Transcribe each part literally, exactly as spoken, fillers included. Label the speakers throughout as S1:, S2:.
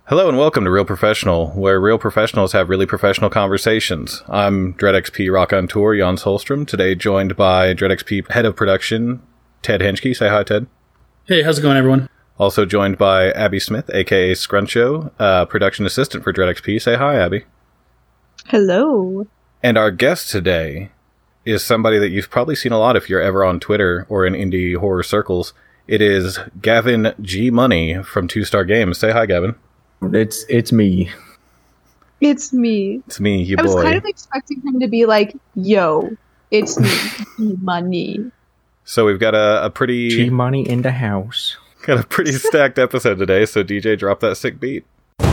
S1: Hello and welcome to Real Professional, where real professionals have really professional conversations. I'm DreadXP Rock on Tour, Jan Solstrom, today joined by DreadXP Head of Production, Ted Henschke. Say hi, Ted.
S2: Hey, how's it going, everyone?
S1: Also joined by Abby Smith, aka Scruncho, uh, Production Assistant for DreadXP. Say hi, Abby.
S3: Hello.
S1: And our guest today is somebody that you've probably seen a lot if you're ever on Twitter or in indie horror circles. It is Gavin G. Money from Two Star Games. Say hi, Gavin.
S4: It's it's me.
S3: It's me.
S1: It's me, you
S3: I
S1: boy.
S3: was kind of expecting him to be like, yo, it's me, G-Money.
S1: So we've got a, a pretty...
S4: G-Money in the house.
S1: Got a pretty stacked episode today, so D J, drop that sick beat.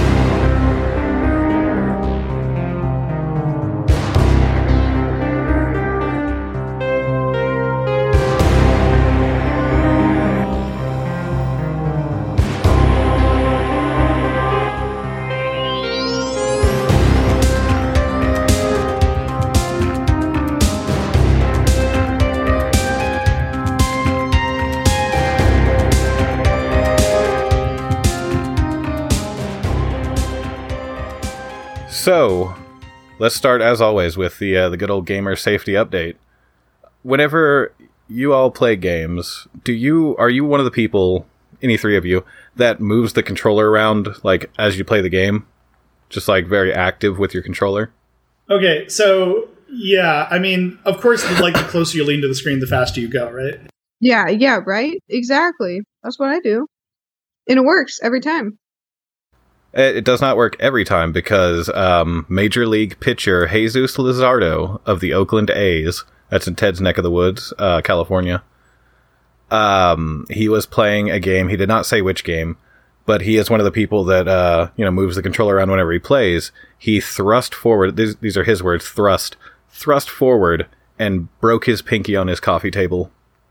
S1: So, let's start, as always, with the uh, the good old gamer safety update. Whenever you all play games, do you are you one of the people, any three of you, that moves the controller around, like, as you play the game? Just, like, very active with your controller?
S2: Okay, so, yeah, I mean, of course, like, the closer you lean to the screen, the faster you go, right?
S3: Yeah, yeah, right? Exactly. That's what I do. And it works every time.
S1: It does not work every time because um, Major League pitcher Jesus Luzardo of the Oakland A's, that's in Ted's neck of the woods, uh, California, um, he was playing a game. He did not say which game, but he is one of the people that uh, you know moves the controller around whenever he plays. He thrust forward. These, these are his words. Thrust, thrust forward, and broke his pinky on his coffee table.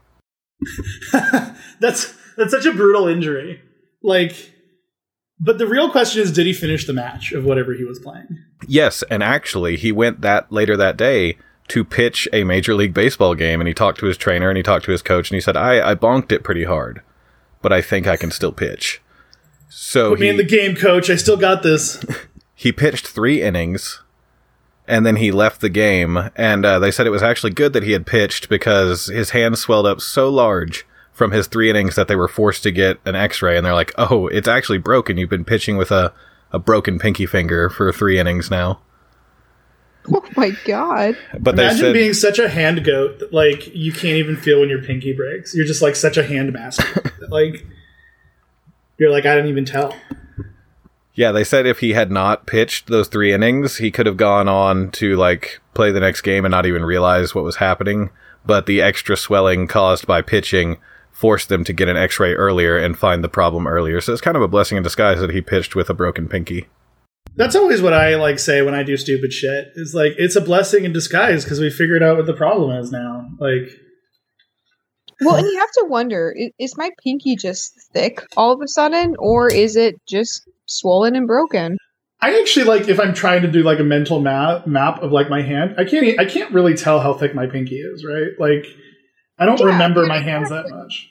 S2: that's that's such a brutal injury. Like. But the real question is, did he finish the match of whatever he was playing?
S1: Yes, and actually, he went that later that day to pitch a Major League Baseball game, and he talked to his trainer, and he talked to his coach, and he said, I, I bonked it pretty hard, but I think I can still pitch. So
S2: Put
S1: he,
S2: me in the game, coach. I still got this.
S1: He pitched three innings, and then he left the game, and uh, they said it was actually good that he had pitched because his hand swelled up so large from his three innings that they were forced to get an x-ray, and they're like, oh, it's actually broken. You've been pitching with a, a broken pinky finger for three innings now.
S3: Oh my god.
S1: But they
S2: Imagine
S1: said,
S2: being such a hand goat that, like, you can't even feel when your pinky breaks. You're just, like, such a hand master. Like, you're like, I didn't even tell.
S1: Yeah, they said if he had not pitched those three innings, he could have gone on to, like, play the next game and not even realize what was happening. But the extra swelling caused by pitching forced them to get an x-ray earlier and find the problem earlier. So it's kind of a blessing in disguise that he pitched with a broken pinky.
S2: That's always what I like say when I do stupid shit. It's like, it's a blessing in disguise because we figured out what the problem is now. Like,
S3: Well, and you have to wonder, is, is my pinky just thick all of a sudden, or is it just swollen and broken?
S2: I actually, like, if I'm trying to do like a mental map map of like my hand, I can't I can't really tell how thick my pinky is, right? Like, I don't
S3: Yeah,
S2: remember
S3: yeah,
S2: my hands
S3: exactly.
S2: that much.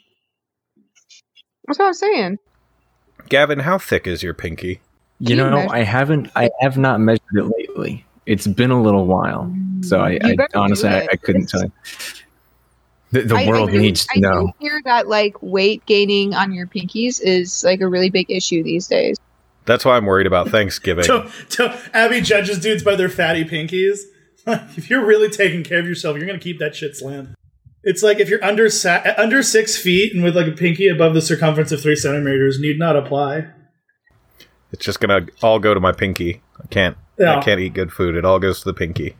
S3: That's what I'm saying.
S1: Gavin, how thick is your pinky?
S4: You
S3: Can you
S4: know,
S3: measure-
S4: I haven't, I have not measured it lately. It's been a little while, so I,
S3: You
S4: I
S3: better
S4: honestly,
S3: do
S4: I,
S3: it.
S4: I couldn't tell you. The, the
S3: I-
S4: world
S3: I do,
S4: needs to
S3: I
S4: know.
S3: do hear that, like, weight gaining on your pinkies is, like, a really big issue these days.
S1: That's why I'm worried about Thanksgiving.
S2: So, so Abby judges dudes by their fatty pinkies. If you're really taking care of yourself, you're gonna keep that shit slim. It's like if you're under sa- under six feet and with like a pinky above the circumference of three centimeters, need not apply.
S1: It's just gonna all go to my pinky. I can't.
S2: Yeah.
S1: I can't eat good food. It all goes to the pinky.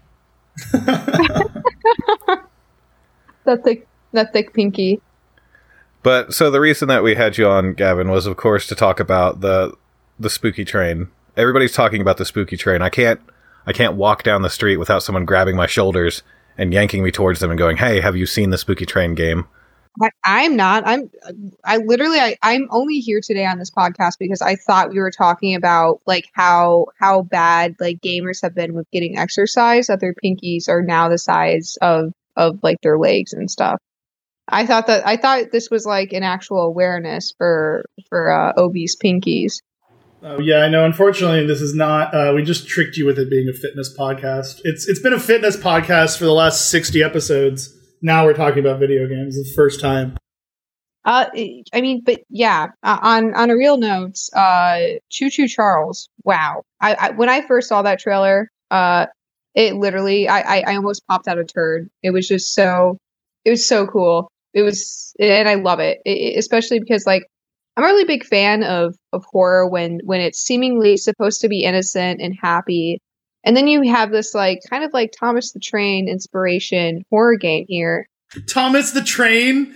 S3: That thick, that thick pinky.
S1: But so the reason that we had you on, Gavin, was of course to talk about the the spooky train. Everybody's talking about the spooky train. I can't. I can't walk down the street without someone grabbing my shoulders and yanking me towards them and going, "Hey, have you seen the Spooky Train game?"
S3: I, I'm not. I'm. I literally. I, I'm only here today on this podcast because I thought we were talking about like how how bad like gamers have been with getting exercise, that their pinkies are now the size of of like their legs and stuff. I thought that I thought this was like an actual awareness for for uh, obese pinkies.
S2: Oh yeah, I know. Unfortunately, this is not. Uh, we just tricked you with it being a fitness podcast. It's it's been a fitness podcast for the last sixty episodes. Now we're talking about video games the first time.
S3: Uh, I mean, but yeah. Uh, on on a real note, uh, Choo Choo Charles. Wow. I, I when I first saw that trailer, uh, it literally, I, I I almost popped out a turd. It was just so. It was so cool. It was, and I love it, it especially because like. I'm a really big fan of, of horror when, when it's seemingly supposed to be innocent and happy. And then you have this like kind of like Thomas the Train inspiration horror game here.
S2: Thomas the Train?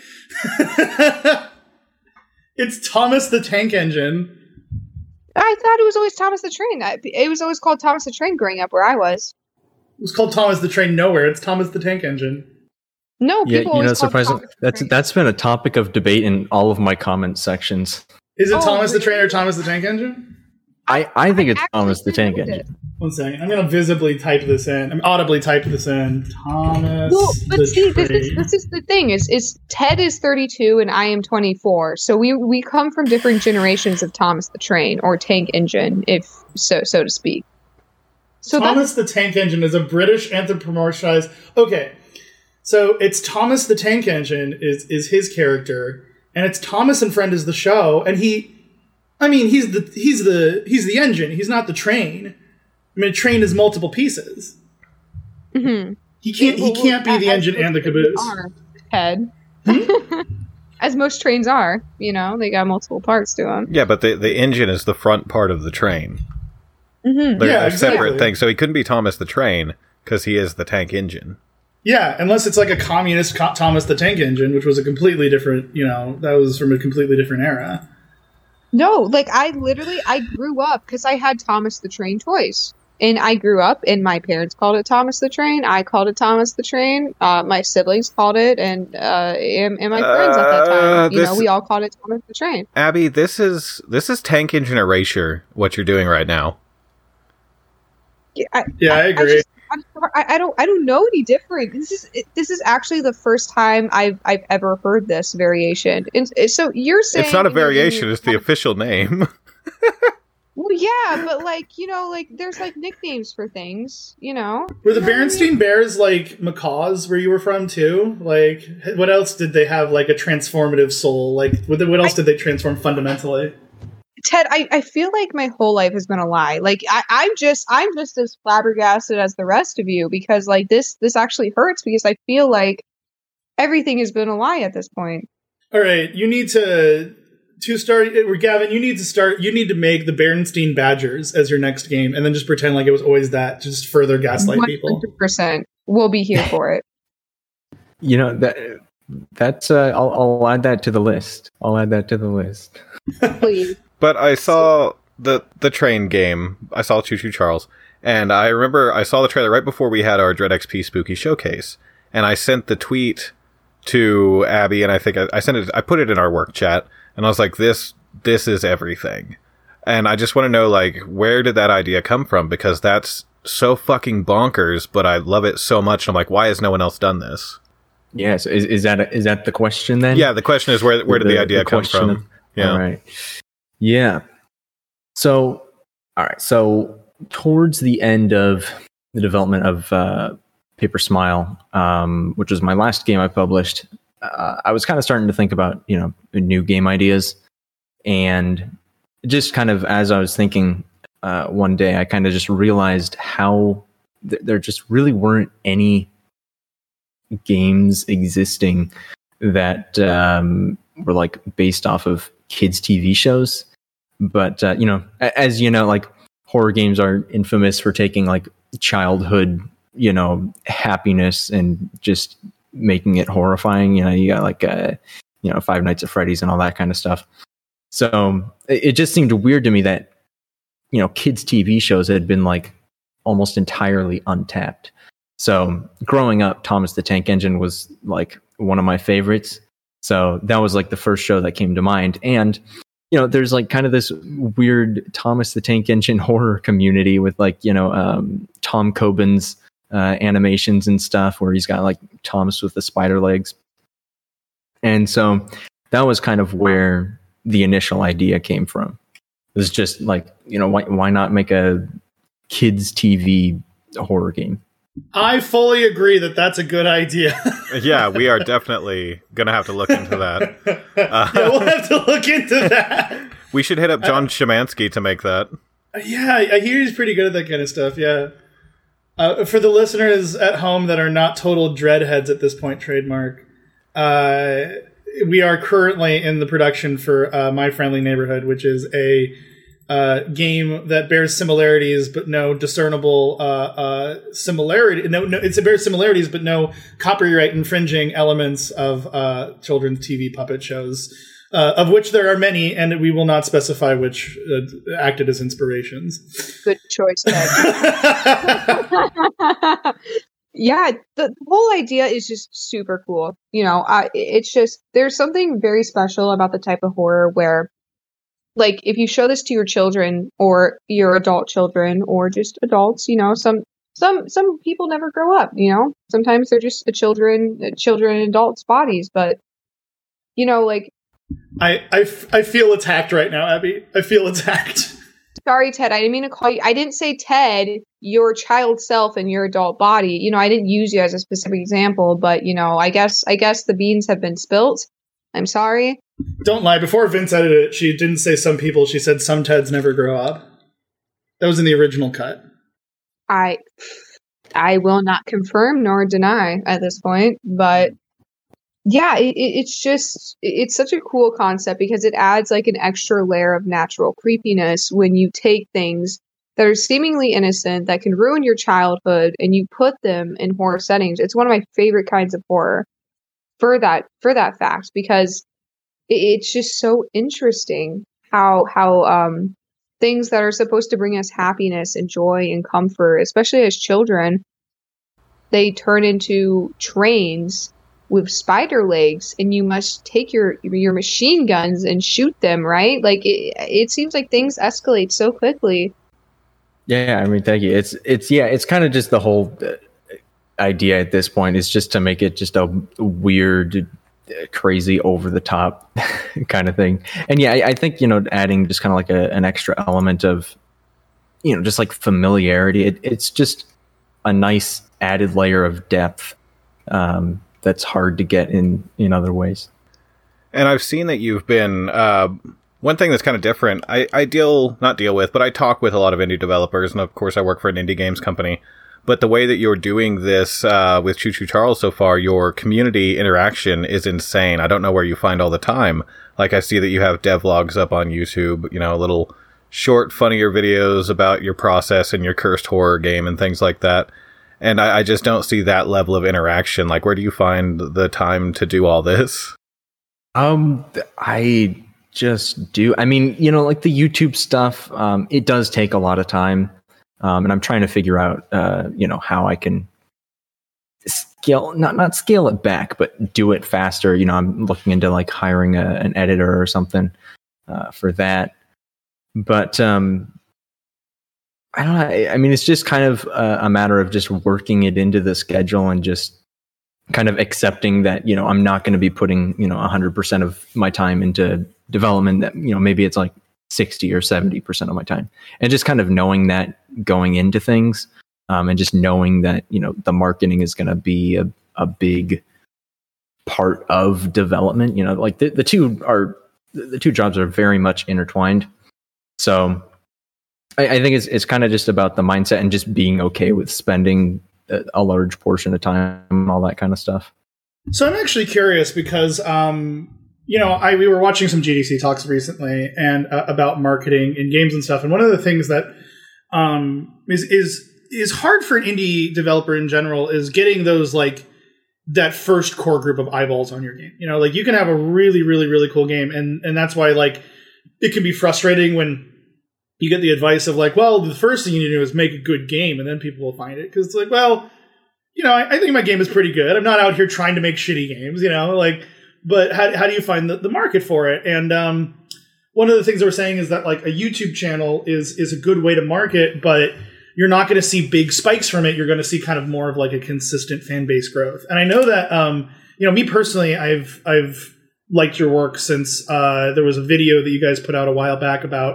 S2: It's Thomas the Tank Engine.
S3: I thought it was always Thomas the Train. I, it was always called Thomas the Train growing up where I was.
S2: It was called Thomas the Train nowhere. It's Thomas the Tank Engine.
S3: No,
S4: yeah,
S3: people
S4: you know,
S3: always call it
S4: surprising.
S3: Thomas the
S4: That's
S3: Train.
S4: that's been a topic of debate in all of my comment sections.
S2: Is it
S3: Oh,
S2: Thomas the
S3: really?
S2: Train or Thomas the Tank Engine?
S4: I, I think it's
S3: actually
S4: Thomas the Tank
S3: removed
S4: Engine.
S2: One second. I'm going to visibly type this in. I'm audibly type this in. Thomas
S3: Well, but
S2: the
S3: see, this
S2: Train.
S3: is this is the thing is is Ted is thirty-two and I am twenty-four, so we we come from different generations of Thomas the Train or Tank Engine, if so so to speak. So that,
S2: Thomas the Tank Engine is a British anthropomorphized. Okay, so it's Thomas the Tank Engine is is his character, and it's Thomas and Friend is the show, and he, I mean, he's the he's the he's the engine. He's not the train. I mean, a train is multiple pieces.
S3: mhm.
S2: He can't he
S3: Well,
S2: can't be
S3: well,
S2: the
S3: as
S2: engine
S3: most
S2: and the
S3: trains
S2: caboose.
S3: are, Ted. As most trains are, you know, they got multiple parts to them.
S1: Yeah, but the, the engine is the front part of the train.
S3: Mm-hmm.
S1: They're,
S2: Yeah,
S1: they're
S2: exactly.
S1: separate things. So he couldn't be Thomas the Train because he is the tank engine.
S2: Yeah, unless it's like a communist co- Thomas the Tank Engine, which was a completely different, you know, that was from a completely different era.
S3: No, like I literally, I grew up because I had Thomas the Train toys. And I grew up, and my parents called it Thomas the Train. I called it Thomas the Train. Uh, my siblings called it, and uh, and, and my friends at that
S1: Uh,
S3: time, you know,
S1: this-
S3: we all called it Thomas the Train.
S1: Abby, this is this is tank engine erasure. What you're doing right now?
S3: Yeah, I,
S2: Yeah, I agree.
S3: just, I'm sorry, I, I don't, I don't know any different. This is, it, this is actually the first time I've, I've ever heard this variation. And and so you're saying
S1: It's not a
S3: you know,
S1: variation.
S3: you-
S1: It's the official name.
S3: Well, yeah, but like you know, like there's like nicknames for things, you know.
S2: Were the
S3: You know what I mean?
S2: Berenstain Bears like macaws where you were from too? Like, what else did they have like a transformative soul? Like, what, what else did they transform fundamentally?
S3: Ted, I, I feel like my whole life has been a lie. Like I, I'm just I'm just as flabbergasted as the rest of you because like this this actually hurts because I feel like everything has been a lie at this point.
S2: All right, you need to to start. Or Gavin, you need to start. You need to make the Berenstain Badgers as your next game, and then just pretend like it was always that. Just further gaslight people.
S3: one hundred percent We'll be here for it.
S4: You know that that's uh, I'll, I'll add that to the list. I'll add that to the list.
S3: Please.
S1: But I saw the the train game. I saw Choo Choo Charles, and I remember I saw the trailer right before we had our Dread X P Spooky Showcase, and I sent the tweet to Abby, and I think I, I sent it. I put it in our work chat, and I was like, "This this is everything," and I just want to know like where did that idea come from because that's so fucking bonkers, but I love it so much. And I'm like, why has no one else done this?
S4: Yes, is is that a, is that the question then?
S1: Yeah, the question is where where did the, idea come
S4: question
S1: from?
S4: of-
S1: yeah.
S4: All right. Yeah. So, all right. So, towards the end of the development of uh, Paper Smile, um, which was my last game I published, uh, I was kind of starting to think about, you know, new game ideas. And just kind of as I was thinking uh, one day, I kind of just realized how th- there just really weren't any games existing that um, were like based off of kids' T V shows. But, uh, you know, a- as you know, like horror games are infamous for taking like childhood, you know, happiness and just making it horrifying. You know, you got like, uh, you know, Five Nights at Freddy's and all that kind of stuff. So it, it just seemed weird to me that, you know, kids' T V shows had been like almost entirely untapped. So growing up, Thomas the Tank Engine was like one of my favorites. So that was like the first show that came to mind. And, you know, there's like kind of this weird Thomas the Tank Engine horror community with like, you know, um, Tom Coburn's uh, animations and stuff where he's got like Thomas with the spider legs. And so that was kind of where the initial idea came from. It's just like, you know, why why not make a kids T V horror game?
S2: I fully agree that that's a good idea.
S1: Yeah, we are definitely going to have to look into that. Uh,
S2: yeah, we'll have to look into that.
S1: We should hit up John uh, Szymanski to make that.
S2: Yeah, I hear he's pretty good at that kind of stuff, yeah. Uh, for the listeners at home that are not total dreadheads at this point, trademark, uh, we are currently in the production for uh, My Friendly Neighborhood, which is a uh, game that bears similarities but no discernible uh, uh, similarity. No, no, it bears similarities but no copyright infringing elements of uh, children's T V puppet shows, uh, of which there are many, and we will not specify which uh, acted as inspirations.
S3: Good choice, Ted. Yeah, the, the whole idea is just super cool. You know, I, it's just, there's something very special about the type of horror where, like, if you show this to your children or your adult children or just adults, you know, some some some people never grow up. You know, sometimes they're just a children, children and adults' bodies. But you know, like,
S2: I I, f- I feel attacked right now, Abby. I feel attacked.
S3: Sorry, Ted. I didn't mean to call you. I didn't say Ted, your child self and your adult body. You know, I didn't use you as a specific example, but you know, I guess I guess the beans have been spilt. I'm sorry.
S2: Don't lie. Before Vince edited it, she didn't say some people. She said some Teds never grow up. That was in the original cut.
S3: I I will not confirm nor deny at this point, but yeah, it, it's just, it's such a cool concept because it adds like an extra layer of natural creepiness when you take things that are seemingly innocent, that can ruin your childhood, and you put them in horror settings. It's one of my favorite kinds of horror for that, for that fact, because it's just so interesting how, how, um, things that are supposed to bring us happiness and joy and comfort, especially as children, they turn into trains with spider legs, and you must take your your machine guns and shoot them, right? Like, it, it seems like things escalate so quickly.
S4: Yeah, I mean, thank you. It's it's yeah, it's kind of just the whole idea at this point is just to make it just a weird, crazy, over the top kind of thing. And yeah, I, I think, you know, adding just kind of like a, an extra element of, you know, just like familiarity. It, it's just a nice added layer of depth. Um, that's hard to get in, in other ways.
S1: And I've seen that you've been, uh, one thing that's kind of different, I, I deal, not deal with, but I talk with a lot of indie developers, and of course I work for an indie games company. But the way that you're doing this uh, with Choo Choo Charles so far, your community interaction is insane. I don't know where you find all the time. Like, I see that you have devlogs up on YouTube, you know, little short, funnier videos about your process and your cursed horror game and things like that. And I, I just don't see that level of interaction. Like, where do you find the time to do all this?
S4: Um, I just do. I mean, you know, like the YouTube stuff, um, it does take a lot of time. Um, and I'm trying to figure out, uh, you know, how I can scale, not, not scale it back, but do it faster. You know, I'm looking into like hiring a, an editor or something, uh, for that. But, um, I don't know. I mean, it's just kind of a, a matter of just working it into the schedule and just kind of accepting that, you know, I'm not going to be putting, you know, one hundred percent of my time into development. That, you know, maybe it's like sixty or seventy percent of my time. And just kind of knowing that going into things, um, and just knowing that, you know, the marketing is going to be a, a big part of development. You know, like the, the two are, the two jobs are very much intertwined. So I, I think it's it's kind of just about the mindset and just being okay with spending a, a large portion of time and all that kind of stuff.
S2: So I'm actually curious because, um, you know, I we were watching some G D C talks recently and uh, about marketing in games and stuff. And one of the things that um, is is is hard for an indie developer in general is getting those, like, that first core group of eyeballs on your game. You know, like, you can have a really, really, really cool game, and and that's why, like, it can be frustrating when you get the advice of, like, well, the first thing you need to do is make a good game, and then people will find it. Because it's like, well, you know, I, I think my game is pretty good. I'm not out here trying to make shitty games, you know, like, but how how do you find the, the market for it? And um, one of the things they were saying is that, like, a YouTube channel is is a good way to market, but you're not going to see big spikes from it. You're going to see kind of more of like a consistent fan base growth. And I know that, um, you know, me personally, I've I've liked your work since uh, there was a video that you guys put out a while back about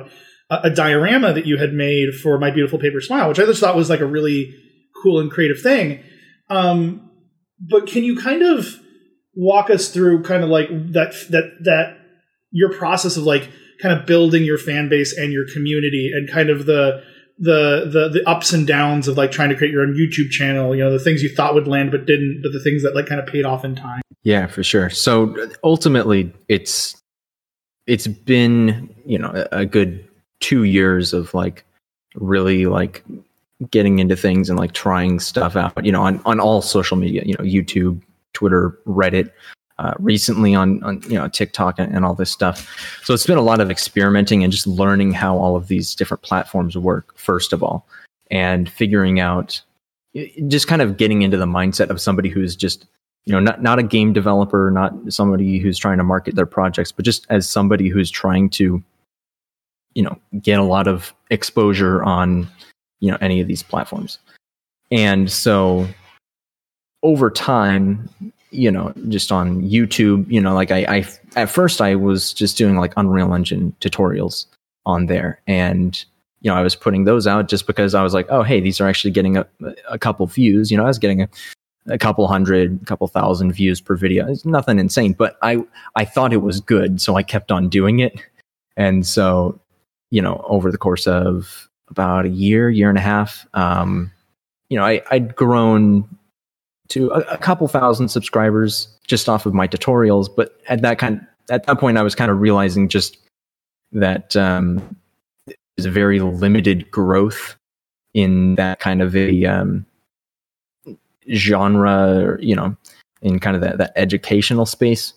S2: a, a diorama that you had made for My Beautiful Paper Smile, which I just thought was like a really cool and creative thing. Um, but can you kind of walk us through kind of like that that that your process of like kind of building your fan base and your community, and kind of the the the the ups and downs of like trying to create your own YouTube channel, you know, the things you thought would land but didn't, but the things that like kind of paid off in time.
S4: Yeah, for sure. So ultimately it's it's been, you know, a good two years of like really like getting into things and like trying stuff out, you know, on, on all social media, you know, YouTube, Twitter, Reddit, uh, recently on, on, you know, TikTok and, and all this stuff. So it's been a lot of experimenting and just learning how all of these different platforms work, first of all, and figuring out, just kind of getting into the mindset of somebody who's just, you know, not, not a game developer, not somebody who's trying to market their projects, but just as somebody who's trying to, you know, get a lot of exposure on, you know, any of these platforms. And so over time, you know, just on YouTube, you know, like I, I, at first I was just doing like Unreal Engine tutorials on there. And, you know, I was putting those out just because I was like, oh, hey, these are actually getting a, a couple views. You know, I was getting a, a couple hundred, a couple thousand views per video. It's nothing insane, but I, I thought it was good. So I kept on doing it. And so, you know, over the course of about a year, year and a half, um, you know, I, I'd grown to a, a couple thousand subscribers just off of my tutorials. But at that kind, at that point, I was kind of realizing just that um, there's a very limited growth in that kind of a um, genre, or, you know, in kind of that, that educational space.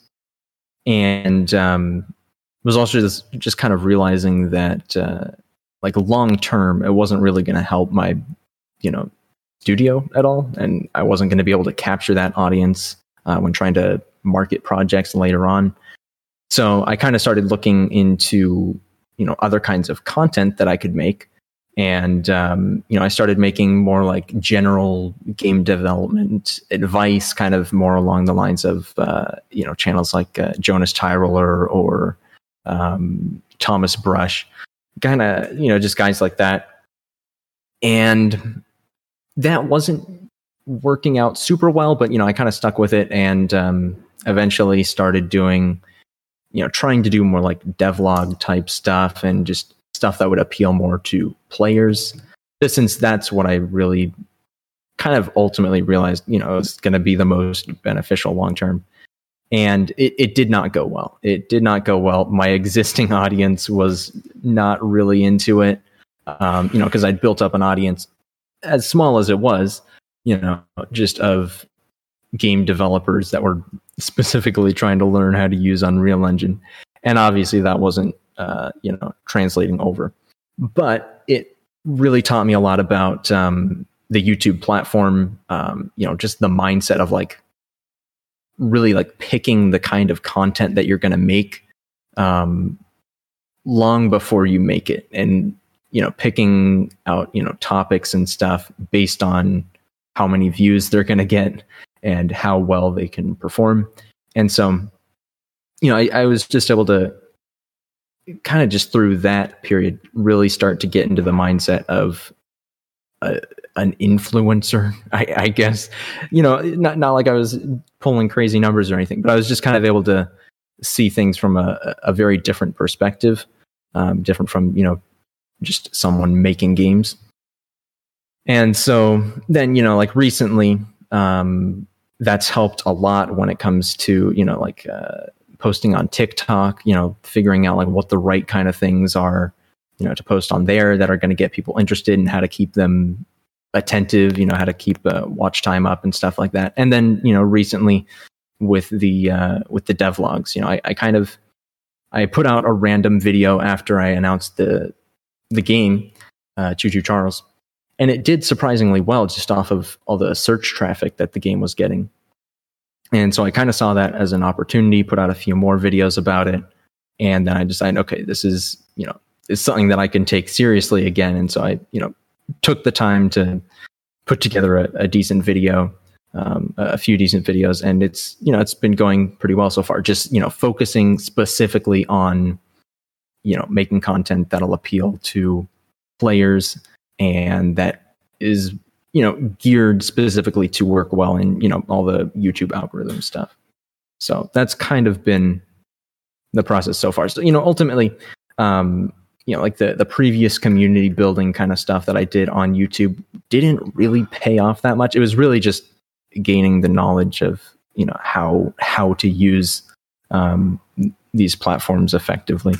S4: And um, was also just, just kind of realizing that uh, like long term, it wasn't really going to help my, you know, studio at all, and I wasn't going to be able to capture that audience uh, when trying to market projects later on. So I kind of started looking into, you know, other kinds of content that I could make, and um, you know, I started making more like general game development advice, kind of more along the lines of uh, you know, channels like uh, Jonas Tyroller or um, Thomas Brush, kind of, you know, just guys like that. And that wasn't working out super well, but, you know, I kind of stuck with it, and um, eventually started doing, you know, trying to do more like devlog type stuff and just stuff that would appeal more to players, just since that's what I really kind of ultimately realized, you know, is going to be the most beneficial long term. And it, it did not go well. It did not go well. My existing audience was not really into it, um, you know, because I'd built up an audience as small as it was, you know, just of game developers that were specifically trying to learn how to use Unreal Engine. And obviously that wasn't, uh, you know, translating over. But it really taught me a lot about um, the YouTube platform, um, you know, just the mindset of like really like picking the kind of content that you're going to make um, long before you make it. And, you know, picking out, you know, topics and stuff based on how many views they're going to get and how well they can perform. And so, you know, I, I was just able to kind of just through that period really start to get into the mindset of a, an influencer, I, I guess. You know, not, not like I was pulling crazy numbers or anything, but I was just kind of able to see things from a, a very different perspective, um, different from, you know, just someone making games. And so then, you know, like recently, um, that's helped a lot when it comes to, you know, like uh, posting on TikTok, you know, figuring out like what the right kind of things are, you know, to post on there that are going to get people interested and how to keep them attentive, you know, how to keep uh, watch time up and stuff like that. And then, you know, recently with the, uh, with the devlogs, you know, I, I kind of, I put out a random video after I announced the, the game, uh, Choo Choo Charles, and it did surprisingly well just off of all the search traffic that the game was getting. And so I kind of saw that as an opportunity, put out a few more videos about it, and then I decided, okay, this is, you know, is something that I can take seriously again. And so I, you know, took the time to put together a, a decent video, um, a few decent videos, and it's, you know, it's been going pretty well so far. Just, you know, focusing specifically on you know, making content that'll appeal to players and that is, you know, geared specifically to work well in, you know, all the YouTube algorithm stuff. So that's kind of been the process so far. So, you know, ultimately, um, you know, like the, the previous community building kind of stuff that I did on YouTube didn't really pay off that much. It was really just gaining the knowledge of, you know, how, how to use um, these platforms effectively.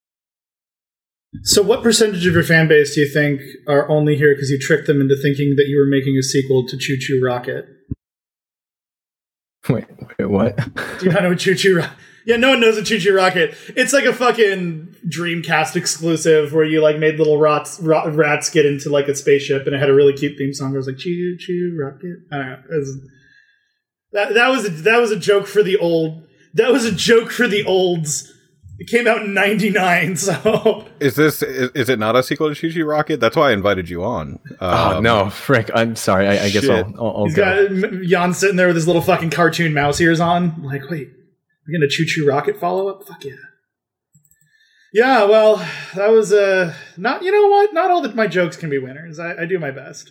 S2: So what percentage of your fan base do you think are only here because you tricked them into thinking that you were making a sequel to Choo Choo Rocket?
S4: Wait, wait, what?
S2: Do you not know what Choo Choo Rocket? Yeah, no one knows a Choo Choo Rocket. It's like a fucking Dreamcast exclusive where you like made little rats, rat, rats get into like a spaceship and it had a really cute theme song. It was like Choo Choo Rocket. I don't know. It was, that that was a, that was a joke for the old. That was a joke for the olds. It came out in ninety-nine, so...
S1: Is this, is, is it not a sequel to Choo Choo Rocket? That's why I invited you on. Um,
S4: oh, no, Frick, I'm sorry, I, I guess I'll, I'll, I'll
S2: He's
S4: go.
S2: got Jan sitting there with his little fucking cartoon mouse ears on. I'm like, wait, we're getting a Choo Choo Rocket follow-up? Fuck yeah. Yeah, well, that was, uh, not, you know what? Not all of my jokes can be winners. I, I do my best.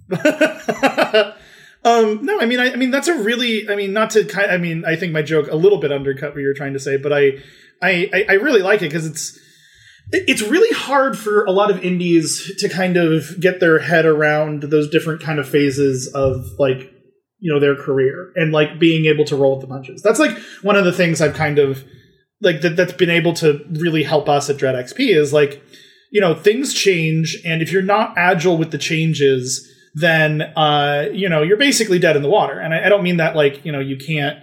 S2: Um, no, I mean, I, I mean, that's a really, I mean, not to kind I mean, I think my joke a little bit undercut what you were trying to say, but I, I, I really like it because it's, it's really hard for a lot of indies to kind of get their head around those different kind of phases of like, you know, their career and like being able to roll with the punches. That's like one of the things I've kind of like that, that's been able to really help us at Dread X P is like, you know, things change. And if you're not agile with the changes, then, uh, you know, you're basically dead in the water. And I, I don't mean that like, you know, you can't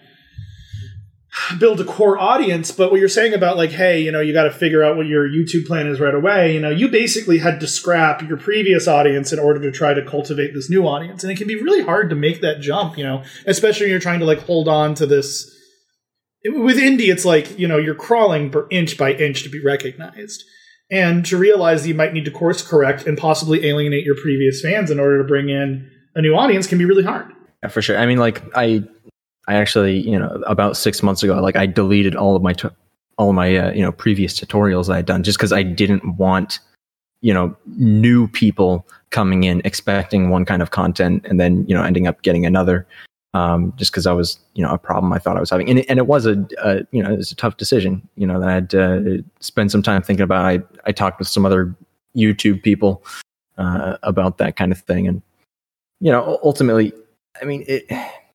S2: build a core audience, but what you're saying about like, hey, you know, you got to figure out what your YouTube plan is right away. You know, you basically had to scrap your previous audience in order to try to cultivate this new audience. And it can be really hard to make that jump, you know, especially when you're trying to like hold on to this. With indie, it's like, you know, you're crawling per inch by inch to be recognized. And to realize that you might need to course correct and possibly alienate your previous fans in order to bring in a new audience can be really hard.
S4: Yeah, for sure. I mean, like I, I actually, you know, about six months ago, like I deleted all of my, t- all of my, uh, you know, previous tutorials I had done just because I didn't want, you know, new people coming in expecting one kind of content and then, you know, ending up getting another. Um, just because I was, you know, a problem I thought I was having, and it, and it was a, a, you know, it was a tough decision, you know, that I had to spend some time thinking about. I, I talked with some other YouTube people uh, about that kind of thing, and you know, ultimately, I mean, it,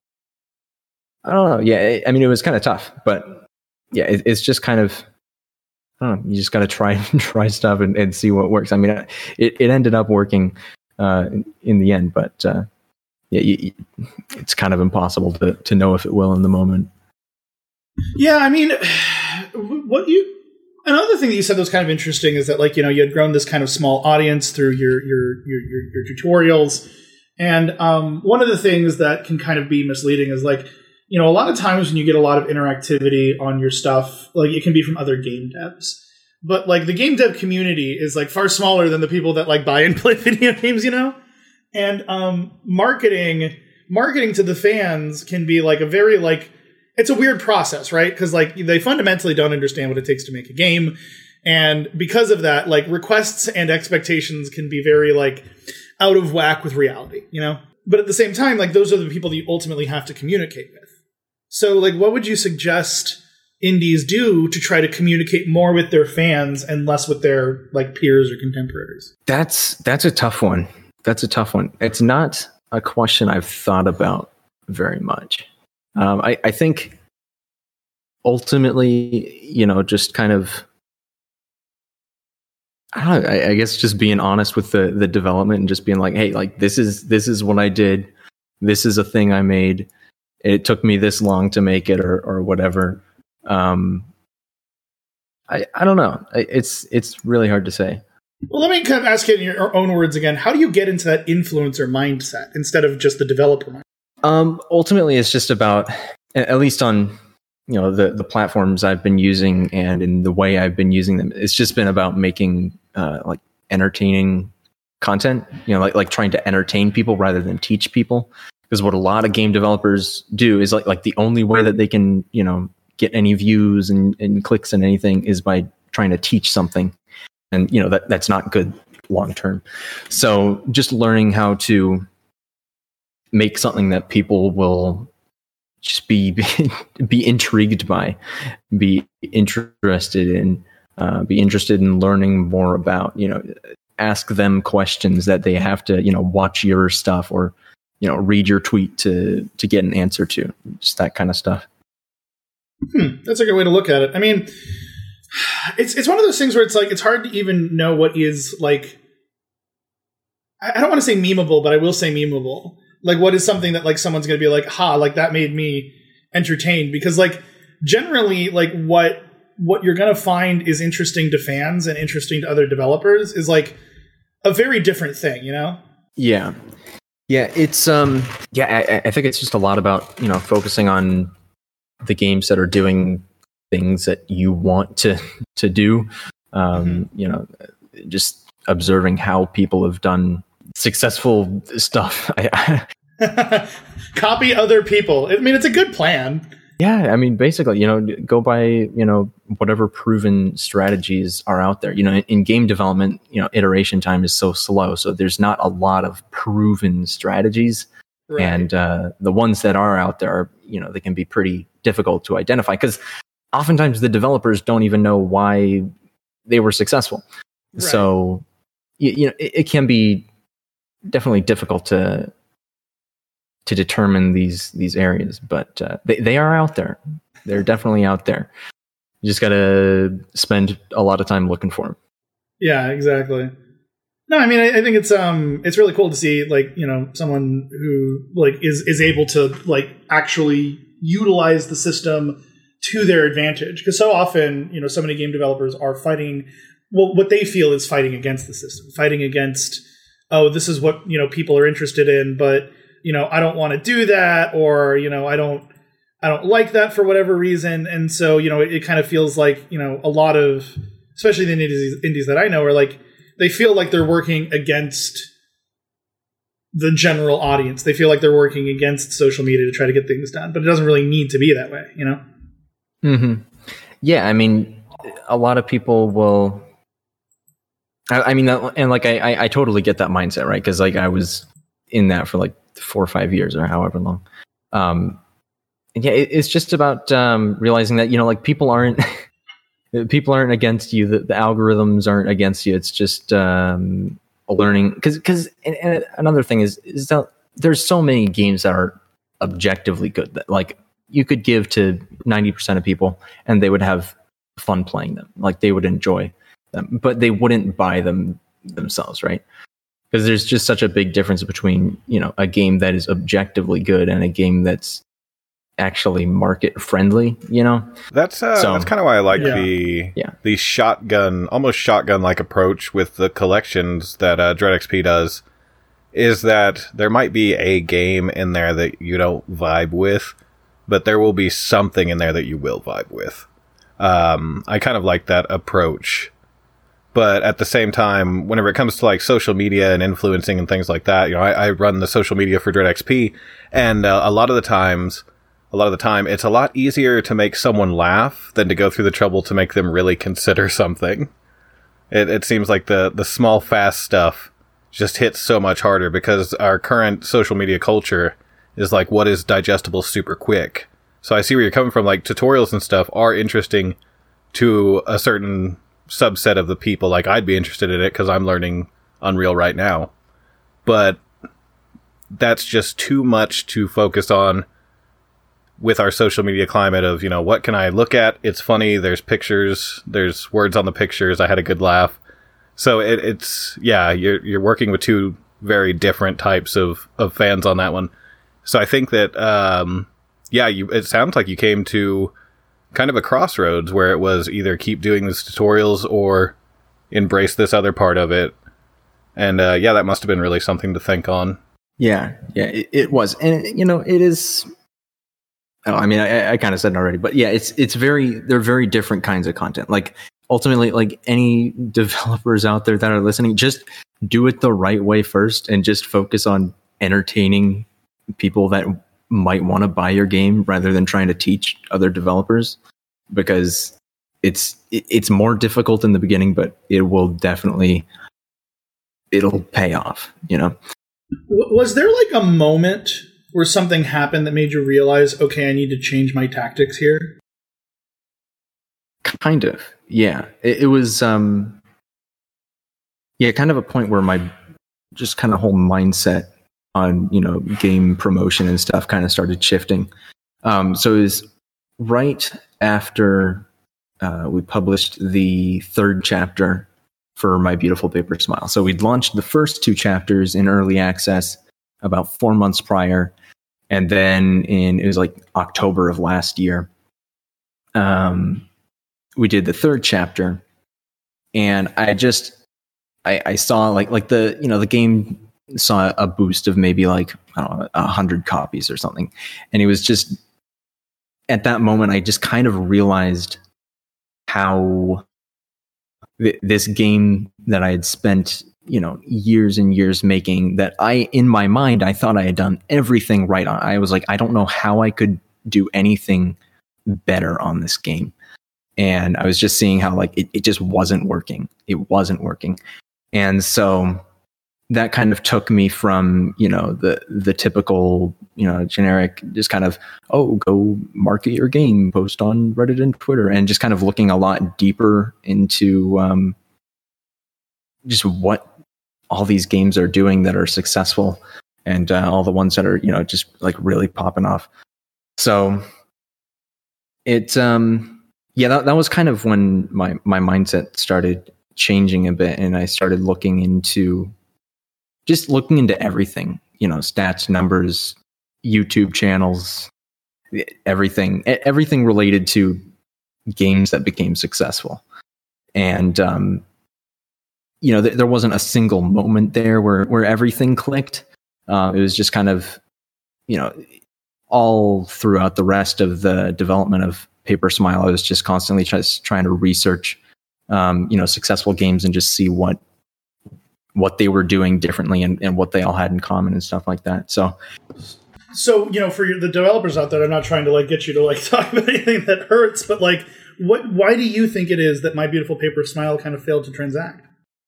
S4: I don't know, yeah, it, I mean, it was kind of tough, but yeah, it, it's just kind of, I don't know, you just got to try try stuff and, and see what works. I mean, it, it ended up working uh, in, in the end, but. Uh, Yeah, you, you, it's kind of impossible to, to know if it will in the moment.
S2: Yeah, I mean, what you another thing that you said that was kind of interesting is that like you know you had grown this kind of small audience through your your your your, your tutorials, and um, one of the things that can kind of be misleading is like you know a lot of times when you get a lot of interactivity on your stuff, like it can be from other game devs, but like the game dev community is like far smaller than the people that like buy and play video games, you know. And um, marketing, marketing to the fans can be like a very like it's a weird process, right? Because like they fundamentally don't understand what it takes to make a game, and because of that, like requests and expectations can be very like out of whack with reality, you know. But at the same time, like those are the people that you ultimately have to communicate with. So, like, what would you suggest indies do to try to communicate more with their fans and less with their like peers or contemporaries?
S4: That's that's a tough one. That's a tough one. It's not a question I've thought about very much. Um, I, I think ultimately, you know, just kind of, I don't know, I, I guess just being honest with the the development and just being like, hey, like this is this is what I did. This is a thing I made. It took me this long to make it, or or whatever. Um, I I don't know. It's it's really hard to say.
S2: Well, let me kind of ask it in your own words again. How do you get into that influencer mindset instead of just the developer mindset?
S4: Um, ultimately, it's just about, at least on you know the the platforms I've been using and in the way I've been using them, it's just been about making uh, like entertaining content. You know, like like trying to entertain people rather than teach people. Because what a lot of game developers do is like like the only way that they can you know get any views and, and clicks and anything is by trying to teach something, and you know that that's not good long term. So just learning how to make something that people will just be be intrigued by, be interested in, uh, be interested in learning more about, you know, ask them questions that they have to, you know, watch your stuff or, you know, read your tweet to to get an answer to, just that kind of stuff.
S2: Hmm, that's a good way to look at it. I mean, it's it's one of those things where it's like it's hard to even know what is like. I don't want to say memeable, but I will say memeable. Like, what is something that like someone's going to be like, ha, like that made me entertained? Because like generally, like what what you're going to find is interesting to fans and interesting to other developers is like a very different thing, you know?
S4: Yeah, yeah, it's um, yeah, I, I think it's just a lot about, you know, focusing on the games that are doing things that you want to to do. Um, mm-hmm. You know, just observing how people have done successful stuff.
S2: Copy other people. I mean, it's a good plan.
S4: Yeah, I mean, basically, you know, go by, you know, whatever proven strategies are out there. You know, in, in game development, you know, iteration time is so slow, so there's not a lot of proven strategies. Right. And uh, the ones that are out there, are, you know, they can be pretty difficult to identify because oftentimes the developers don't even know why they were successful. Right. So, you, you know, it, it can be definitely difficult to to determine these these areas, but uh, they they are out there. They're definitely out there. You just got to spend a lot of time looking for them.
S2: Yeah, exactly. No, I mean, I, I think it's um, it's really cool to see like, you know, someone who like is is able to like actually utilize the system to their advantage, because so often, you know, so many game developers are fighting well what they feel is fighting against the system, fighting against, oh, this is what, you know, people are interested in, but you know, I don't want to do that, or you know, I don't I don't like that for whatever reason, and so you know, it, it kind of feels like, you know, a lot of, especially the indies, indies that I know, are like they feel like they're working against the general audience. They feel like they're working against social media to try to get things done, but it doesn't really need to be that way, you know?
S4: Mm-hmm. Yeah, I mean, a lot of people will. I, I mean, and like I, I, I totally get that mindset, right? Because like I was in that for like four or five years or however long. Um, and yeah, it, it's just about um, realizing that, you know, like people aren't people aren't against you. The, the algorithms aren't against you. It's just um, a learning. Because because and, and another thing is is that there's so many games that are objectively good that like you could give to ninety percent of people and they would have fun playing them. Like they would enjoy them, but they wouldn't buy them themselves, right? Because there's just such a big difference between, you know, a game that is objectively good and a game that's actually market friendly, you know?
S1: That's uh, so, that's kind of why I like
S2: yeah.
S1: the
S4: yeah.
S1: the shotgun, almost shotgun-like approach with the collections that uh, DreadXP does, is that there might be a game in there that you don't vibe with, but there will be something in there that you will vibe with. Um, I kind of like that approach. But at the same time, whenever it comes to like social media and influencing and things like that, you know, I, I run the social media for DreadXP, and uh, a lot of the times, a lot of the time, it's a lot easier to make someone laugh than to go through the trouble to make them really consider something. It, it seems like the, the small, fast stuff just hits so much harder because our current social media culture is like, what is digestible super quick? So I see where you're coming from. Like tutorials and stuff are interesting to a certain subset of the people. Like I'd be interested in it because I'm learning Unreal right now, but that's just too much to focus on with our social media climate of, you know, what can I look at? It's funny. There's pictures. There's words on the pictures. I had a good laugh. So it, it's, yeah, you're, you're working with two very different types of, of fans on that one. So I think that, um, yeah, you, it sounds like you came to kind of a crossroads where it was either keep doing these tutorials or embrace this other part of it. And uh, yeah, that must have been really something to think on.
S4: Yeah, yeah, it, it was. And, you know, it is... Oh, I mean, I, I kind of said it already, but yeah, it's it's very... They're very different kinds of content. Like, ultimately, like any developers out there that are listening, just do it the right way first and just focus on entertaining people that might want to buy your game rather than trying to teach other developers, because it's it, it's more difficult in the beginning, but it will definitely it'll pay off. You know,
S2: was there like a moment where something happened that made you realize, okay, I need to change my tactics here?
S4: Kind of, yeah. It, it was, um, yeah, kind of a point where my just kind of whole mindset on, you know, game promotion and stuff kind of started shifting. Um, so it was right after uh, we published the third chapter for My Beautiful Paper Smile. So we'd launched the first two chapters in early access about four months prior. And then in, it was like October of last year, um, we did the third chapter, and I just, I, I saw like, like the, you know, the game saw a boost of maybe like, I don't know, a hundred copies or something. And it was just, at that moment, I just kind of realized how th- this game that I had spent, you know, years and years making, that I, in my mind, I thought I had done everything right on. I was like, I don't know how I could do anything better on this game. And I was just seeing how like it, it just wasn't working. It wasn't working. And so that kind of took me from, you know, the the typical, you know, generic, just kind of, oh, go market your game, post on Reddit and Twitter, and just kind of looking a lot deeper into um, just what all these games are doing that are successful, and uh, all the ones that are, you know, just like really popping off. So it, um, yeah, that, that was kind of when my, my mindset started changing a bit, and I started looking into just looking into everything, you know, stats, numbers, YouTube channels, everything, everything related to games that became successful. And, um, you know, th- there wasn't a single moment there where, where everything clicked. Uh, it was just kind of, you know, all throughout the rest of the development of Paper Smile, I was just constantly just trying to research, um, you know, successful games and just see what, what they were doing differently, and, and what they all had in common and stuff like that. So,
S2: so, you know, for your, the developers out there, I'm not trying to like get you to like talk about anything that hurts, but like, what, why do you think it is that My Beautiful Paper Smile kind of failed to transact?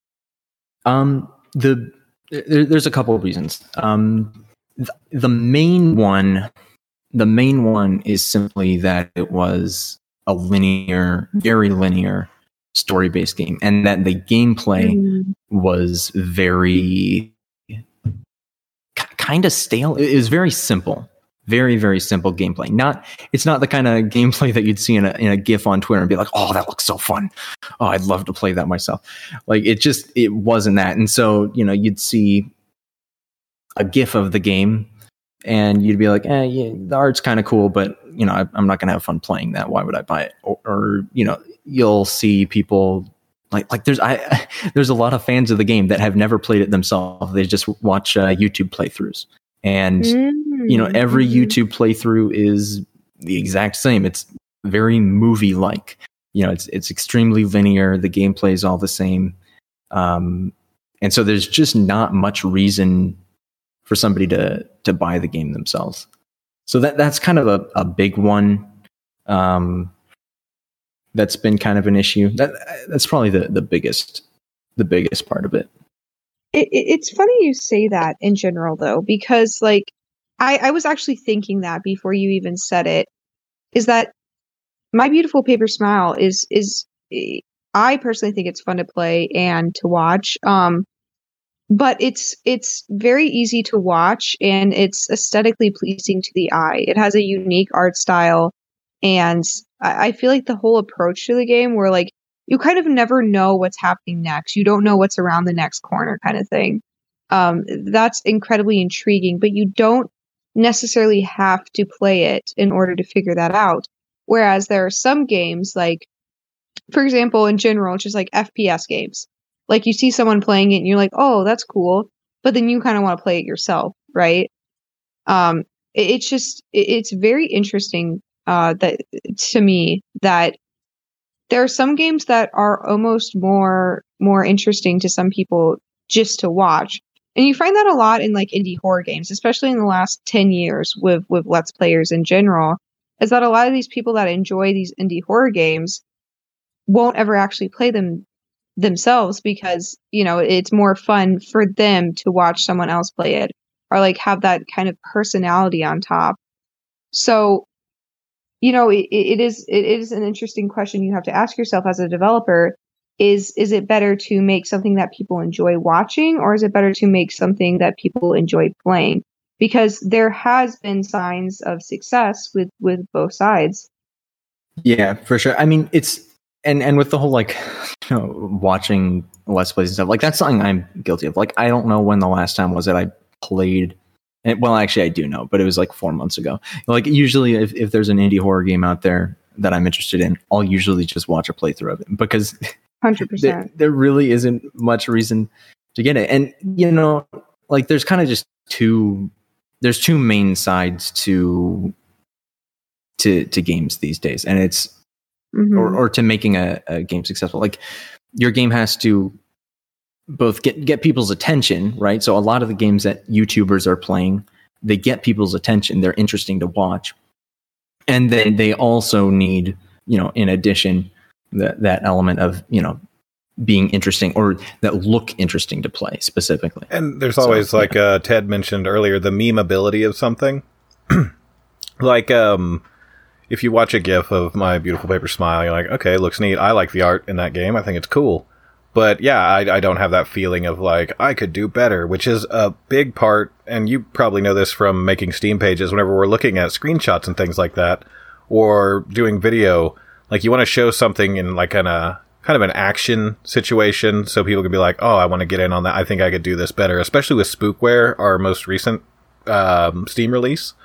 S4: Um, the, there, there's a couple of reasons. Um, th- the main one, the main one is simply that it was a linear, very linear story-based game, and that the gameplay mm. was very k- kind of stale. It was very simple, very, very simple gameplay. Not, it's not the kind of gameplay that you'd see in a, in a GIF on Twitter and be like, oh, that looks so fun. Oh, I'd love to play that myself. Like, it just, it wasn't that. And so, you know, you'd see a GIF of the game and you'd be like, eh, yeah, the art's kind of cool, but, you know, I, I'm not going to have fun playing that. Why would I buy it? Or, or, you know, you'll see people like, like there's, I, there's a lot of fans of the game that have never played it themselves. They just watch uh, YouTube playthroughs. And, mm-hmm. you know, every YouTube playthrough is the exact same. It's very movie-like. You know, it's it's extremely linear. The gameplay is all the same. Um, and so there's just not much reason for somebody to to buy the game themselves. So that that's kind of a, a big one. Um, that's been kind of an issue. That that's probably the, the biggest the biggest part of it.
S3: It, it's funny you say that in general, though, because like I, I was actually thinking that before you even said it, is that My Beautiful Paper Smile is is I personally think it's fun to play and to watch. Um, but it's it's very easy to watch, and it's aesthetically pleasing to the eye. It has a unique art style, and I, I feel like the whole approach to the game, where like you kind of never know what's happening next. You don't know what's around the next corner kind of thing. Um, that's incredibly intriguing, but you don't necessarily have to play it in order to figure that out. Whereas there are some games, like, for example, in general, just like F P S games. Like you see someone playing it and you're like, oh, that's cool. But then you kind of want to play it yourself, right? Um, it, it's just, it, it's very interesting uh, that to me that there are some games that are almost more more interesting to some people just to watch. And you find that a lot in like indie horror games, especially in the last ten years with, with Let's Players in general, is that a lot of these people that enjoy these indie horror games, won't ever actually play them themselves because, you know, it's more fun for them to watch someone else play it or like have that kind of personality on top. So, you know, it, it is it is an interesting question you have to ask yourself as a developer. Is is it better to make something that people enjoy watching, or is it better to make something that people enjoy playing? Because there has been signs of success with, with both sides.
S4: Yeah, for sure. I mean, it's and and with the whole like, you know, watching Let's Plays and stuff, like that's something I'm guilty of. Like, I don't know when the last time was that I played. And, well, actually, I do know, but it was like four months ago. Like, usually, if, if there's an indie horror game out there that I'm interested in, I'll usually just watch a playthrough of it because
S3: one hundred percent.
S4: there, there really isn't much reason to get it. And, you know, like, there's kind of just two, there's two main sides to to to games these days. And it's, mm-hmm. or, or to making a, a game successful. Like, your game has to both get, get people's attention, right? So a lot of the games that YouTubers are playing, they get people's attention. They're interesting to watch. And then they also need, you know, in addition, that that element of, you know, being interesting or that look interesting to play specifically.
S1: And there's always, so, like yeah. uh, Ted mentioned earlier, the memeability of something. Like, um, if you watch a GIF of My Beautiful Paper Smile, you're like, okay, it looks neat. I like the art in that game. I think it's cool. But yeah, I, I don't have that feeling of like, I could do better, which is a big part. And you probably know this from making Steam pages. Whenever we're looking at screenshots and things like that, or doing video, like you want to show something in like an, a kind of an action situation. So people can be like, oh, I want to get in on that. I think I could do this better, especially with Spookware, our most recent um, Steam release.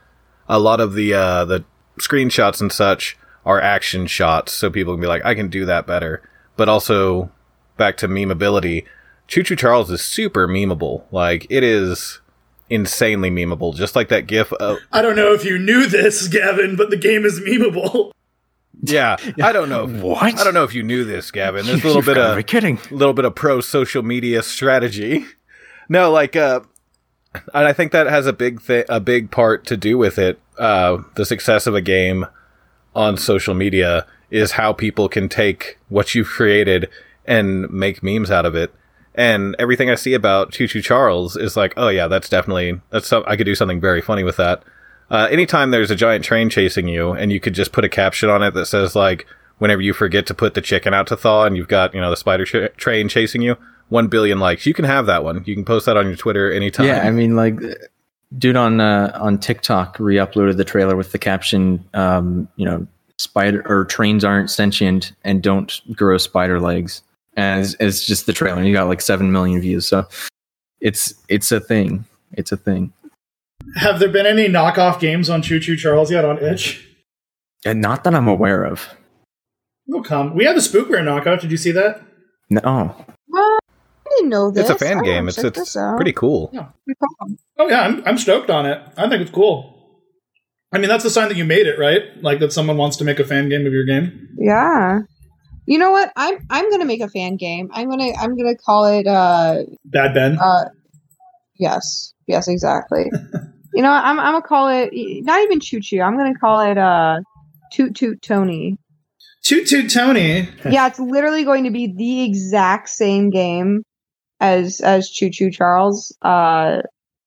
S1: A lot of the, uh, the screenshots and such are action shots. So people can be like, I can do that better. But also, back to memeability, Choo Choo Charles is super memeable. Like, it is insanely memeable. Just like that GIF of...
S2: I don't know if you knew this, Gavin, but the game is memeable.
S1: Yeah, I don't know. If,
S4: what?
S1: I don't know if you knew this, Gavin. There's a little bit of...
S4: kidding.
S1: little bit of pro social media strategy. No, like, uh... and I think that has a big thi- a big part to do with it. Uh, the success of a game on social media is how people can take what you've created and make memes out of it. And everything I see about Choo Choo Charles is like, oh yeah, that's definitely, that's some, I could do something very funny with that. Uh, anytime there's a giant train chasing you and you could just put a caption on it that says like, whenever you forget to put the chicken out to thaw and you've got, you know, the spider tra- train chasing you, one billion likes. You can have that one. You can post that on your Twitter anytime.
S4: Yeah, I mean, like, dude on, uh, on TikTok re-uploaded the trailer with the caption, um, you know, spider or trains aren't sentient and don't grow spider legs. And it's, it's just the trailer. And you got like seven million views. So it's it's a thing. It's a thing.
S2: Have there been any knockoff games on Choo Choo Charles yet on itch?
S4: And not that I'm aware of.
S2: No, come. We have a Spookware knockoff. Did you see that?
S4: No.
S3: Well, I didn't know this.
S1: It's a fan
S3: I
S1: game. It's it's pretty cool.
S2: Yeah. Oh yeah, I'm I'm stoked on it. I think it's cool. I mean, that's a sign that you made it, right? Like that someone wants to make a fan game of your game.
S3: Yeah. You know what? I'm I'm gonna make a fan game. I'm gonna I'm gonna call it uh
S2: Bad Ben.
S3: Uh, yes, yes, exactly. You know, I'm I'm gonna call it not even Choo Choo. I'm gonna call it uh Toot Toot Tony.
S2: Toot Toot Tony.
S3: Yeah, it's literally going to be the exact same game as as Choo Choo Charles. Uh,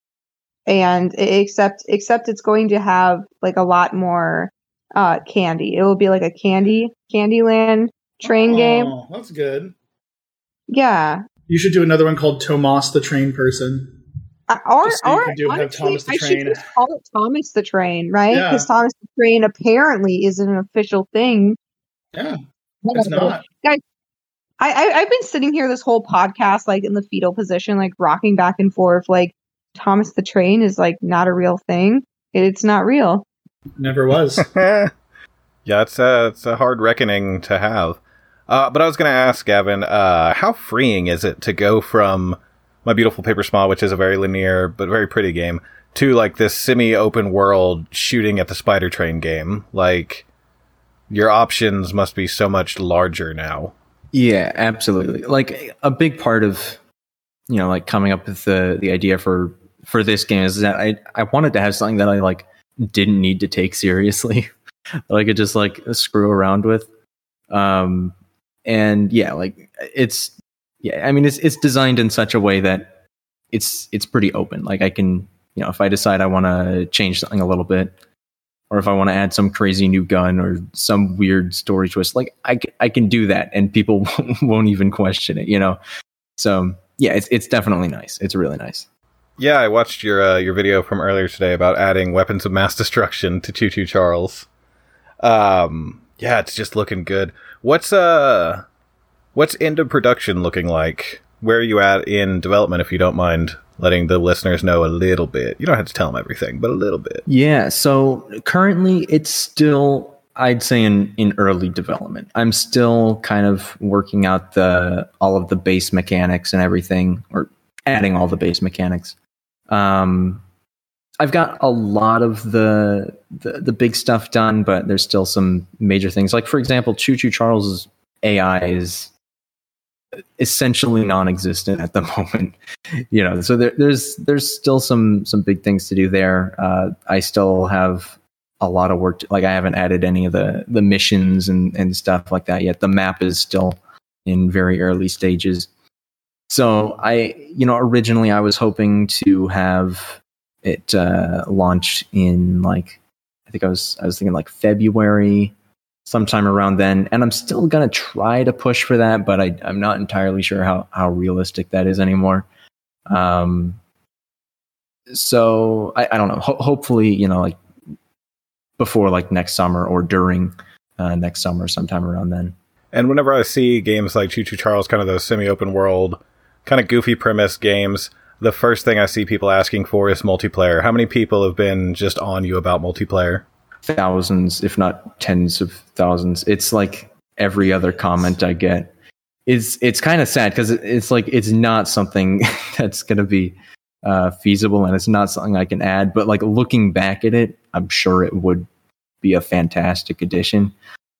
S3: and except except it's going to have like a lot more uh candy. It will be like a candy Candyland train
S2: oh,
S3: game.
S2: That's good.
S3: Yeah.
S2: You should do another one called Tomas the Train Person.
S3: Uh, or
S2: so
S3: or
S2: do,
S3: honestly,
S2: Thomas the
S3: I
S2: Train.
S3: should just call it Thomas the Train, right?
S2: Yeah.
S3: Because Thomas the Train apparently is an official thing.
S2: Yeah, it's not.
S3: Guys, I, I I've been sitting here this whole podcast like in the fetal position, like rocking back and forth, like Thomas the Train is like not a real thing. It's not real.
S2: Never was.
S1: Yeah, it's a, it's a hard reckoning to have. Uh, but I was going to ask, Gavin, uh, how freeing is it to go from My Beautiful Paper Smile, which is a very linear but very pretty game, to like this semi-open world shooting at the spider train game? Like, your options must be so much larger now.
S4: Yeah, absolutely. Like, a big part of, you know, like coming up with the, the idea for, for this game is that I, I wanted to have something that I like didn't need to take seriously. that I could just like screw around with. Um, and yeah, like it's yeah. I mean, it's it's designed in such a way that it's it's pretty open. Like I can, you know, if I decide I want to change something a little bit, or if I want to add some crazy new gun or some weird story twist, like I, I can do that, and people won't even question it, you know. So yeah, it's it's definitely nice. It's really nice.
S1: Yeah, I watched your uh, your video from earlier today about adding weapons of mass destruction to Choo Choo Charles. Um, yeah, it's just looking good. What's uh, what's into production looking like? Where are you at in development, if you don't mind letting the listeners know a little bit? You don't have to tell them everything, but a little bit.
S4: Yeah, so currently it's still, I'd say, in, in early development. I'm still kind of working out the all of the base mechanics and everything, or adding all the base mechanics. Um, I've got a lot of the, the the big stuff done, but there's still some major things. Like, for example, Choo Choo Charles's A I is essentially non-existent at the moment. You know, so there, there's there's still some some big things to do there. Uh, I still have a lot of work. To, like, I haven't added any of the the missions and and stuff like that yet. The map is still in very early stages. So I, you know, originally I was hoping to have it uh, launched in like, I think I was I was thinking like February, sometime around then, and I'm still gonna try to push for that, but I, I'm not entirely sure how how realistic that is anymore. Um, so I, I don't know. Ho- hopefully, you know, like before like next summer or during uh, next summer, sometime around then.
S1: And whenever I see games like Choo Choo Charles, kind of those semi-open world, kind of goofy premise games, the first thing I see people asking for is multiplayer. How many people have been just on you about multiplayer?
S4: Thousands, if not tens of thousands. It's like every other comment I get. It's it's kind of sad because it's like it's not something that's going to be uh, feasible, and it's not something I can add. But like looking back at it, I'm sure it would be a fantastic addition.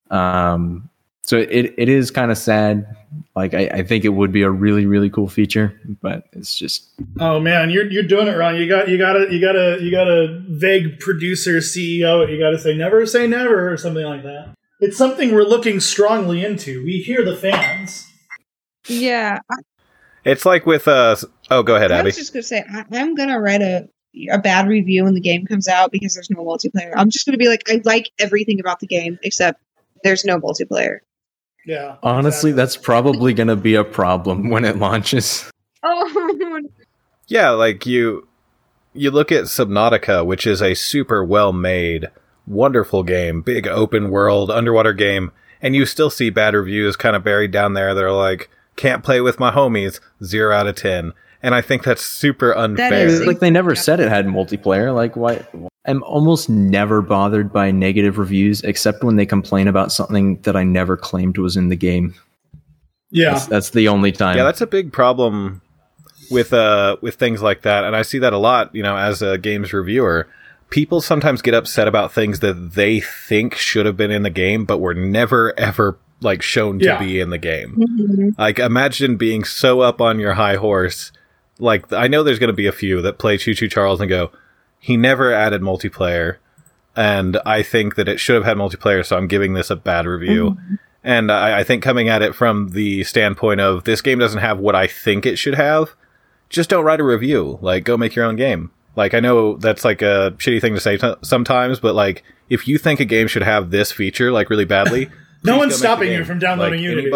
S4: Um, so it it is kind of sad. Like I, I think it would be a really really cool feature, but it's just.
S2: Oh man, you're you're doing it wrong. You got you got to you got to you got a vague producer C E O. You got to say never say never or something like that. It's something we're looking strongly into. We hear the fans.
S3: Yeah, I,
S1: It's like with uh oh, go ahead,
S3: I
S1: Abby.
S3: was just gonna say I, I'm gonna write a a bad review when the game comes out because there's no multiplayer. I'm just gonna be like, I like everything about the game except there's no multiplayer.
S2: Yeah.
S4: Honestly,
S2: exactly.
S4: that's probably going to be a problem when it launches.
S3: Oh,
S1: Yeah, like you you look at Subnautica, which is a super well-made, wonderful game, big open world underwater game, and you still see bad reviews kind of buried down there. They're like, can't play with my homies, zero out of ten. And I think that's super unfair.
S3: is-
S4: Like they never said it had multiplayer. Like why? I'm almost never bothered by negative reviews except when they complain about something that I never claimed was in the game.
S2: Yeah.
S4: That's, that's the only time.
S1: Yeah, that's a big problem with uh with things like that, and I see that a lot, you know, as a games reviewer. People sometimes get upset about things that they think should have been in the game but were never ever like shown to
S2: Yeah.
S1: be in the game.
S3: Mhm.
S1: Like imagine being so up on your high horse. Like I know there's going to be a few that play Choo Choo Charles and go, he never added multiplayer, and I think that it should have had multiplayer, so I'm giving this a bad review.
S3: Mhm.
S1: And I, I think coming at it from the standpoint of this game doesn't have what I think it should have, just don't write a review. Like, go make your own game. Like, I know that's like a shitty thing to say t- sometimes, but like, if you think a game should have this feature like really badly,
S2: No
S1: please
S2: one's
S1: go make the
S2: stopping you
S1: game.
S2: from downloading
S1: Like,
S2: Unity.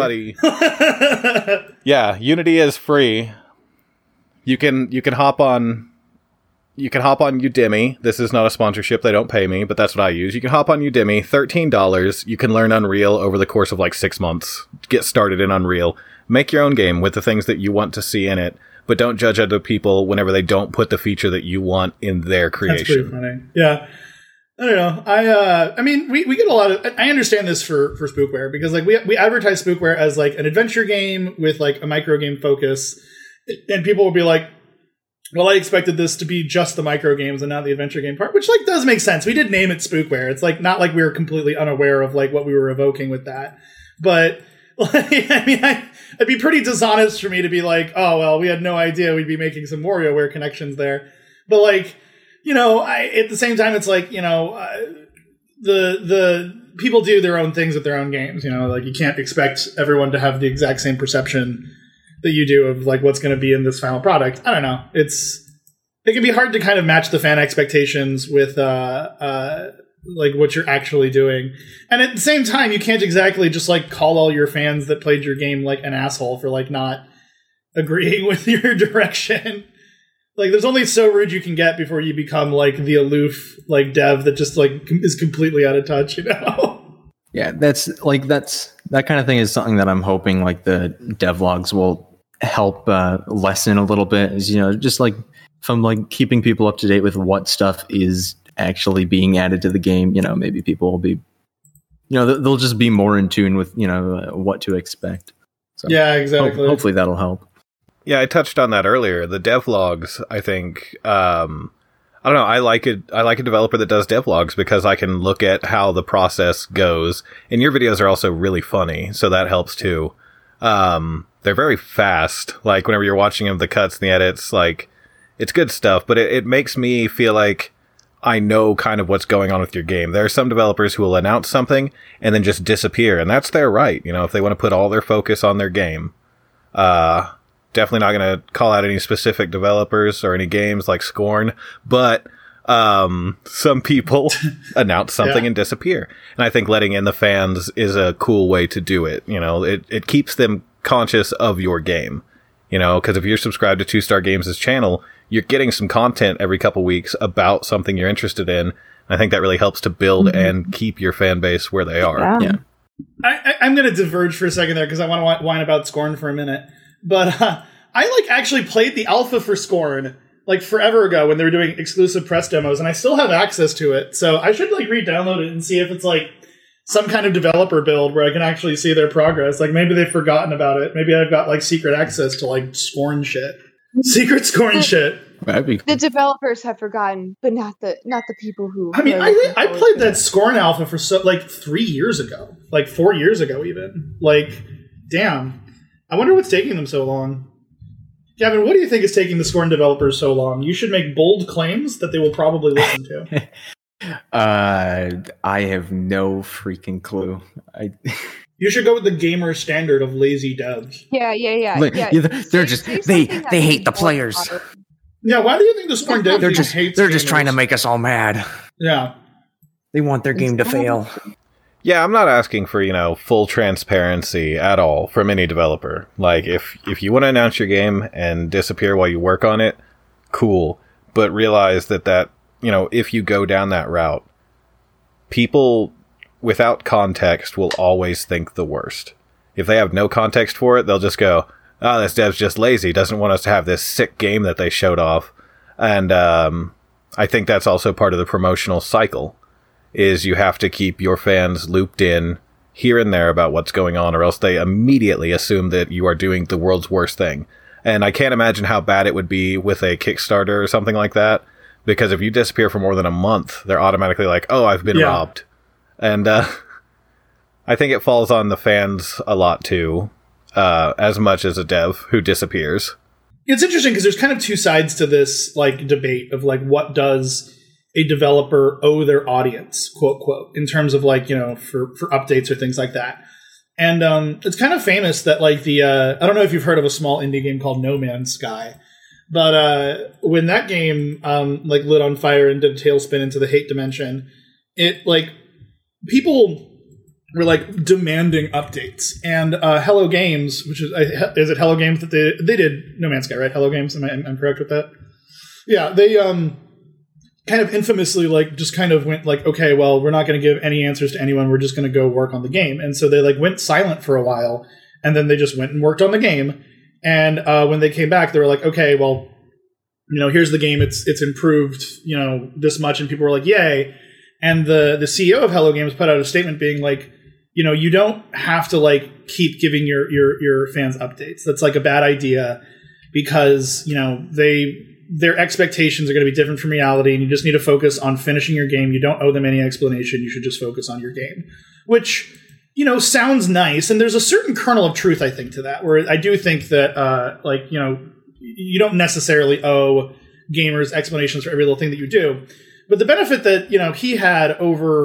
S1: Anybody, yeah, Unity is free. You can you can hop on you can hop on Udemy. This is not a sponsorship; they don't pay me, but that's what I use. You can hop on Udemy, thirteen dollars. You can learn Unreal over the course of like six months. Get started in Unreal. Make your own game with the things that you want to see in it, but don't judge other people whenever they don't put the feature that you want in their
S2: That's pretty
S1: creation.
S2: funny. Yeah. I don't know. I uh I mean we, we get a lot of I understand this for, for Spookware because like we we advertise Spookware as like an adventure game with like a micro game focus, and people will be like, well, I expected this to be just the micro games and not the adventure game part, which like does make sense. We did name it Spookware. It's like not like we were completely unaware of like what we were evoking with that. But like, I mean I it'd be pretty dishonest for me to be like, oh well, we had no idea we'd be making some WarioWare connections there. But like, you know, I, at the same time, it's like, you know, uh, the the people do their own things with their own games. You know, like you can't expect everyone to have the exact same perception that you do of like what's going to be in this final product. I don't know. It's it can be hard to kind of match the fan expectations with uh, uh, like what you're actually doing, and at the same time, you can't exactly just like call all your fans that played your game like an asshole for like not agreeing with your direction. Like, there's only so rude you can get before you become like the aloof like dev that just like is completely out of touch, you know?
S4: Yeah, that's like that's that kind of thing is something that I'm hoping like the devlogs will help uh, lessen a little bit. Is you know just like from like keeping people up to date with what stuff is actually being added to the game. You know, maybe people will be, you know, they'll just be more in tune with you know uh, what to expect. So
S2: yeah, exactly.
S4: Ho- hopefully that'll help.
S1: Yeah, I touched on that earlier. The devlogs, I think, um, I don't know. I like it. I like a developer that does devlogs because I can look at how the process goes. And your videos are also really funny, so that helps too. Um, they're very fast. Like whenever you're watching them, the cuts and the edits, like it's good stuff. But it, it makes me feel like I know kind of what's going on with your game. There are some developers who will announce something and then just disappear, and that's their right. You know, if they want to put all their focus on their game. Uh, Definitely not going to call out any specific developers or any games like Scorn, but um, some people announce something yeah. and disappear. And I think letting in the fans is a cool way to do it. You know, it, it keeps them conscious of your game, you know, because if you're subscribed to Two Star Games' channel, you're getting some content every couple weeks about something you're interested in. I think that really helps to build mm-hmm. and keep your fan base where they are.
S3: Yeah.
S4: yeah.
S2: I, I, I'm going to diverge for a second there because I want to whine about Scorn for a minute. But uh, I like actually played the alpha for Scorn like forever ago when they were doing exclusive press demos, and I still have access to it. So I should like re-download it and see if it's like some kind of developer build where I can actually see their progress. Like maybe they've forgotten about it. Maybe I've got like secret access to like Scorn shit, secret Scorn shit.
S4: That'd be cool.
S3: The developers have forgotten, but not the not the people who.
S2: I mean, I I played that Scorn alpha for so like three years ago, like four years ago, even. Like, damn. I wonder what's taking them so long. Gavin, what do you think is taking the Scorn developers so long? You should make bold claims that they will probably listen to.
S4: uh, I have no freaking clue. I.
S2: You should go with the gamer standard of lazy devs.
S3: Yeah, yeah, yeah.
S4: Like,
S3: yeah.
S4: They're just
S3: Say
S4: they
S3: something that
S4: they hate
S3: makes
S4: the
S3: more
S4: players.
S3: moderate.
S2: Yeah, why do you think the Scorn devs
S4: They're just
S2: hate
S4: they're just
S2: gamers?
S4: trying to make us all mad.
S2: Yeah.
S4: They want their game to fail.
S1: Yeah, I'm not asking for, you know, full transparency at all from any developer. Like, if if you want to announce your game and disappear while you work on it, cool. But realize that that, you know, if you go down that route, people without context will always think the worst. If they have no context for it, they'll just go, oh, this dev's just lazy, doesn't want us to have this sick game that they showed off. And um, I think that's also part of the promotional cycle. Is you have to keep your fans looped in here and there about what's going on, or else they immediately assume that you are doing the world's worst thing. And I can't imagine how bad it would be with a Kickstarter or something like that, because if you disappear for more than a month, they're automatically like, oh, I've been
S2: yeah.
S1: robbed. And uh, I think it falls on the fans a lot too, uh, as much as a dev who disappears.
S2: It's interesting because there's kind of two sides to this like debate of like what does a developer owe their audience, quote, quote, in terms of like, you know, for, for updates or things like that. And um, it's kind of famous that like the, uh, I don't know if you've heard of a small indie game called No Man's Sky, but uh, when that game um, like lit on fire and did a tailspin into the hate dimension, it like people were like demanding updates. And uh, Hello Games, which is, is it Hello Games that they, they did No Man's Sky, right? Hello Games, am I I'm correct with that? Yeah, they, um, kind of infamously like just kind of went like, okay, well, we're not going to give any answers to anyone. We're just going to go work on the game. And so they like went silent for a while, and then they just went and worked on the game. And uh, when they came back, they were like, okay, well, you know, here's the game. It's it's improved, you know, this much. And people were like, yay. And the the C E O of Hello Games put out a statement being like, you know, you don't have to like keep giving your your your fans updates. That's like a bad idea because, you know, they their expectations are going to be different from reality, and you just need to focus on finishing your game. You don't owe them any explanation. You should just focus on your game, which, you know, sounds nice. And there's a certain kernel of truth, I think, to that, where I do think that, uh, like, you know, you don't necessarily owe gamers explanations for every little thing that you do. But the benefit that, you know, he had over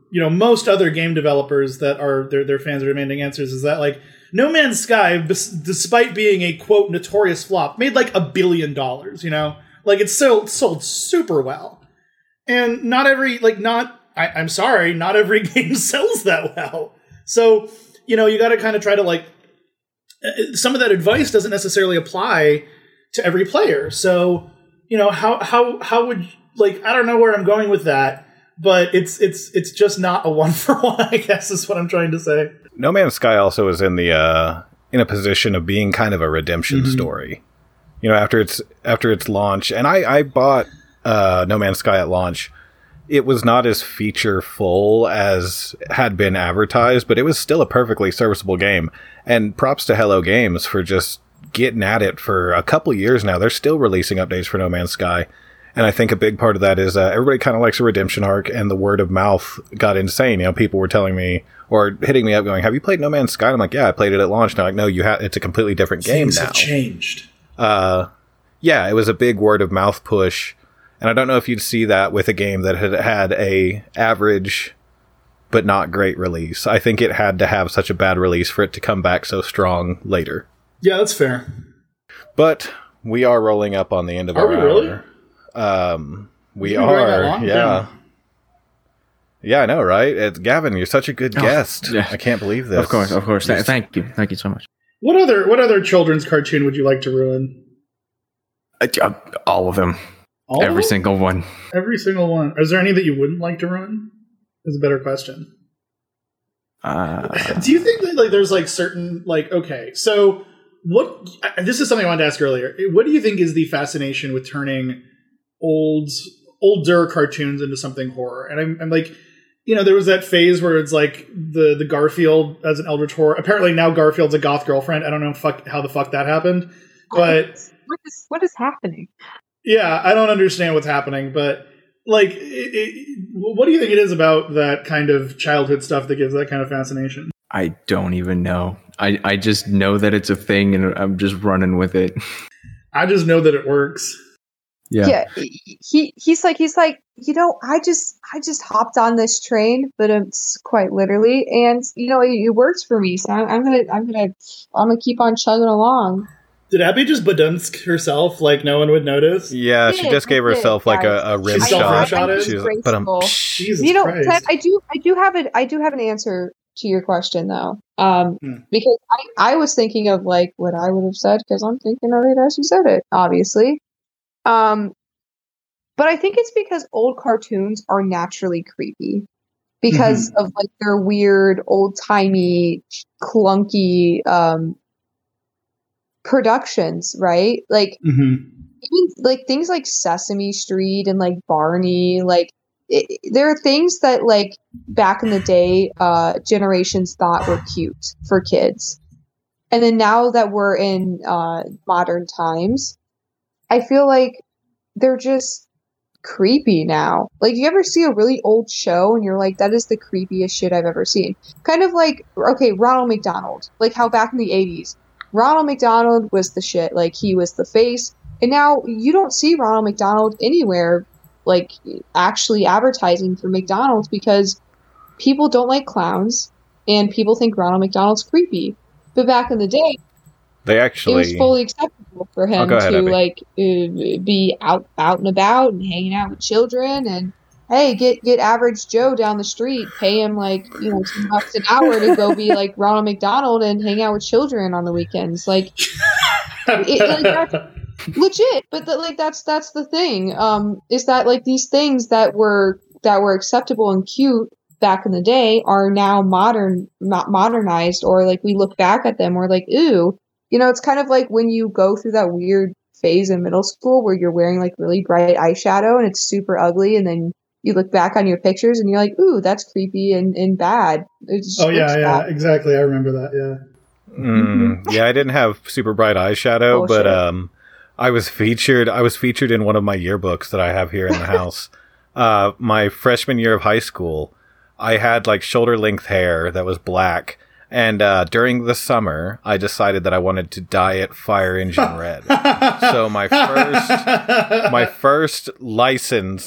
S2: you know, most other game developers that are their their fans are demanding answers is that like No Man's Sky, bes- despite being a quote notorious flop, made like a billion dollars. You know, like it's sold sold super well, and not every like not I, I'm sorry, not every game sells that well. So you know, you got to kind of try to like some of that advice doesn't necessarily apply to every player. So you know, how how how would like I don't know where I'm going with that. But it's it's it's just not a one for one, I guess, is what I'm trying to say.
S1: No Man's Sky also is in the uh, in a position of being kind of a redemption mm-hmm. story. You know, after its after its launch, and I, I bought uh, No Man's Sky at launch. It was not as feature full as had been advertised, but it was still a perfectly serviceable game. And props to Hello Games for just getting at it for a couple years now. They're still releasing updates for No Man's Sky. And I think a big part of that is uh, everybody kind of likes a redemption arc, and the word of mouth got insane. You know, people were telling me or hitting me up going, have you played No Man's Sky? I'm like, yeah, I played it at launch. And they're like, no, you ha- it's a completely different game
S2: Things
S1: now.
S2: Have changed.
S1: Uh, yeah, it was a big word of mouth push. And I don't know if you'd see that with a game that had had a average but not great release. I think it had to have such a bad release for it to come back so strong later.
S2: Yeah, that's fair.
S1: But we are rolling up on the end of
S2: are
S1: our
S2: we
S1: hour.
S2: Really?
S1: Um, we are, yeah. yeah. Yeah, I know, right? It's, Gavin, you're such a good oh, guest. Yeah. I can't believe this.
S4: Of course, of course. Th- thank you. Thank you so much.
S2: What other what other children's cartoon would you like to ruin?
S4: Uh, uh, all of them.
S2: All
S4: Every
S2: of them?
S4: single one.
S2: Every single one. Is there any that you wouldn't like to ruin? Is a better question.
S4: Uh,
S2: Do you think that like there's like certain like okay, so what? This is something I wanted to ask earlier. What do you think is the fascination with turning old older cartoons into something horror? And I'm, I'm like, you know, there was that phase where it's like the the Garfield as an eldritch horror. Apparently now Garfield's a goth girlfriend. I don't know fuck how the fuck that happened, but
S3: what is what is happening?
S2: Yeah, I don't understand what's happening, but like, it, it, what do you think it is about that kind of childhood stuff that gives that kind of fascination?
S4: I don't even know. I, I just know that it's a thing, and I'm just running with it.
S2: I just know that it works.
S4: Yeah.
S3: Yeah. He he's like he's like, you know, I just I just hopped on this train, but it's quite literally, and you know, it, it works for me. So I'm, I'm gonna I'm gonna I'm gonna keep on chugging along.
S2: Did Abby just badunsk herself like no one would notice?
S1: Yeah, she just gave herself like a, a rim
S2: She's
S1: shot.
S2: Self-rim
S1: She was like, but um,
S2: Jesus
S3: you know,
S2: Christ.
S3: I do I do have it I do have an answer to your question though, um, hmm. because I, I was thinking of like what I would have said because I'm thinking of it as you said it, obviously. Um, but I think it's because old cartoons are naturally creepy because mm-hmm. of like their weird, old timey, clunky um, productions, right? Like
S2: mm-hmm.
S3: even like things like Sesame Street and like Barney, like. It, there are things that like back in the day uh generations thought were cute for kids, and then now that we're in uh modern times, I feel like they're just creepy now. Like, you ever see a really old show and you're like, that is the creepiest shit I've ever seen? Kind of like, okay, Ronald McDonald, like how back in the eighties Ronald McDonald was the shit, like he was the face, and now you don't see Ronald McDonald anywhere like actually advertising for McDonald's because people don't like clowns and people think Ronald McDonald's creepy. But back in the day,
S1: they actually
S3: it was fully acceptable for him
S1: oh, ahead,
S3: to
S1: Abby.
S3: like uh, be out out and about and hanging out with children, and hey, get get average Joe down the street, pay him like, you know, two bucks an hour to go be like Ronald McDonald and hang out with children on the weekends. Like, it, like that's legit, but the, like that's that's the thing. Um, is that like these things that were that were acceptable and cute back in the day are now modern, not modernized, or like we look back at them, we're like, ooh, you know, it's kind of like when you go through that weird phase in middle school where you're wearing like really bright eyeshadow and it's super ugly, and then you look back on your pictures and you're like, ooh, that's creepy and, and bad.
S2: Oh yeah, yeah, bad. Exactly. I remember that. Yeah.
S1: Mm, yeah, I didn't have super bright eyeshadow, Bullshit. but um. I was featured. I was featured in one of my yearbooks that I have here in the house. Uh, my freshman year of high school, I had like shoulder length hair that was black, and uh, during the summer, I decided that I wanted to dye it fire engine red. So my first, my first license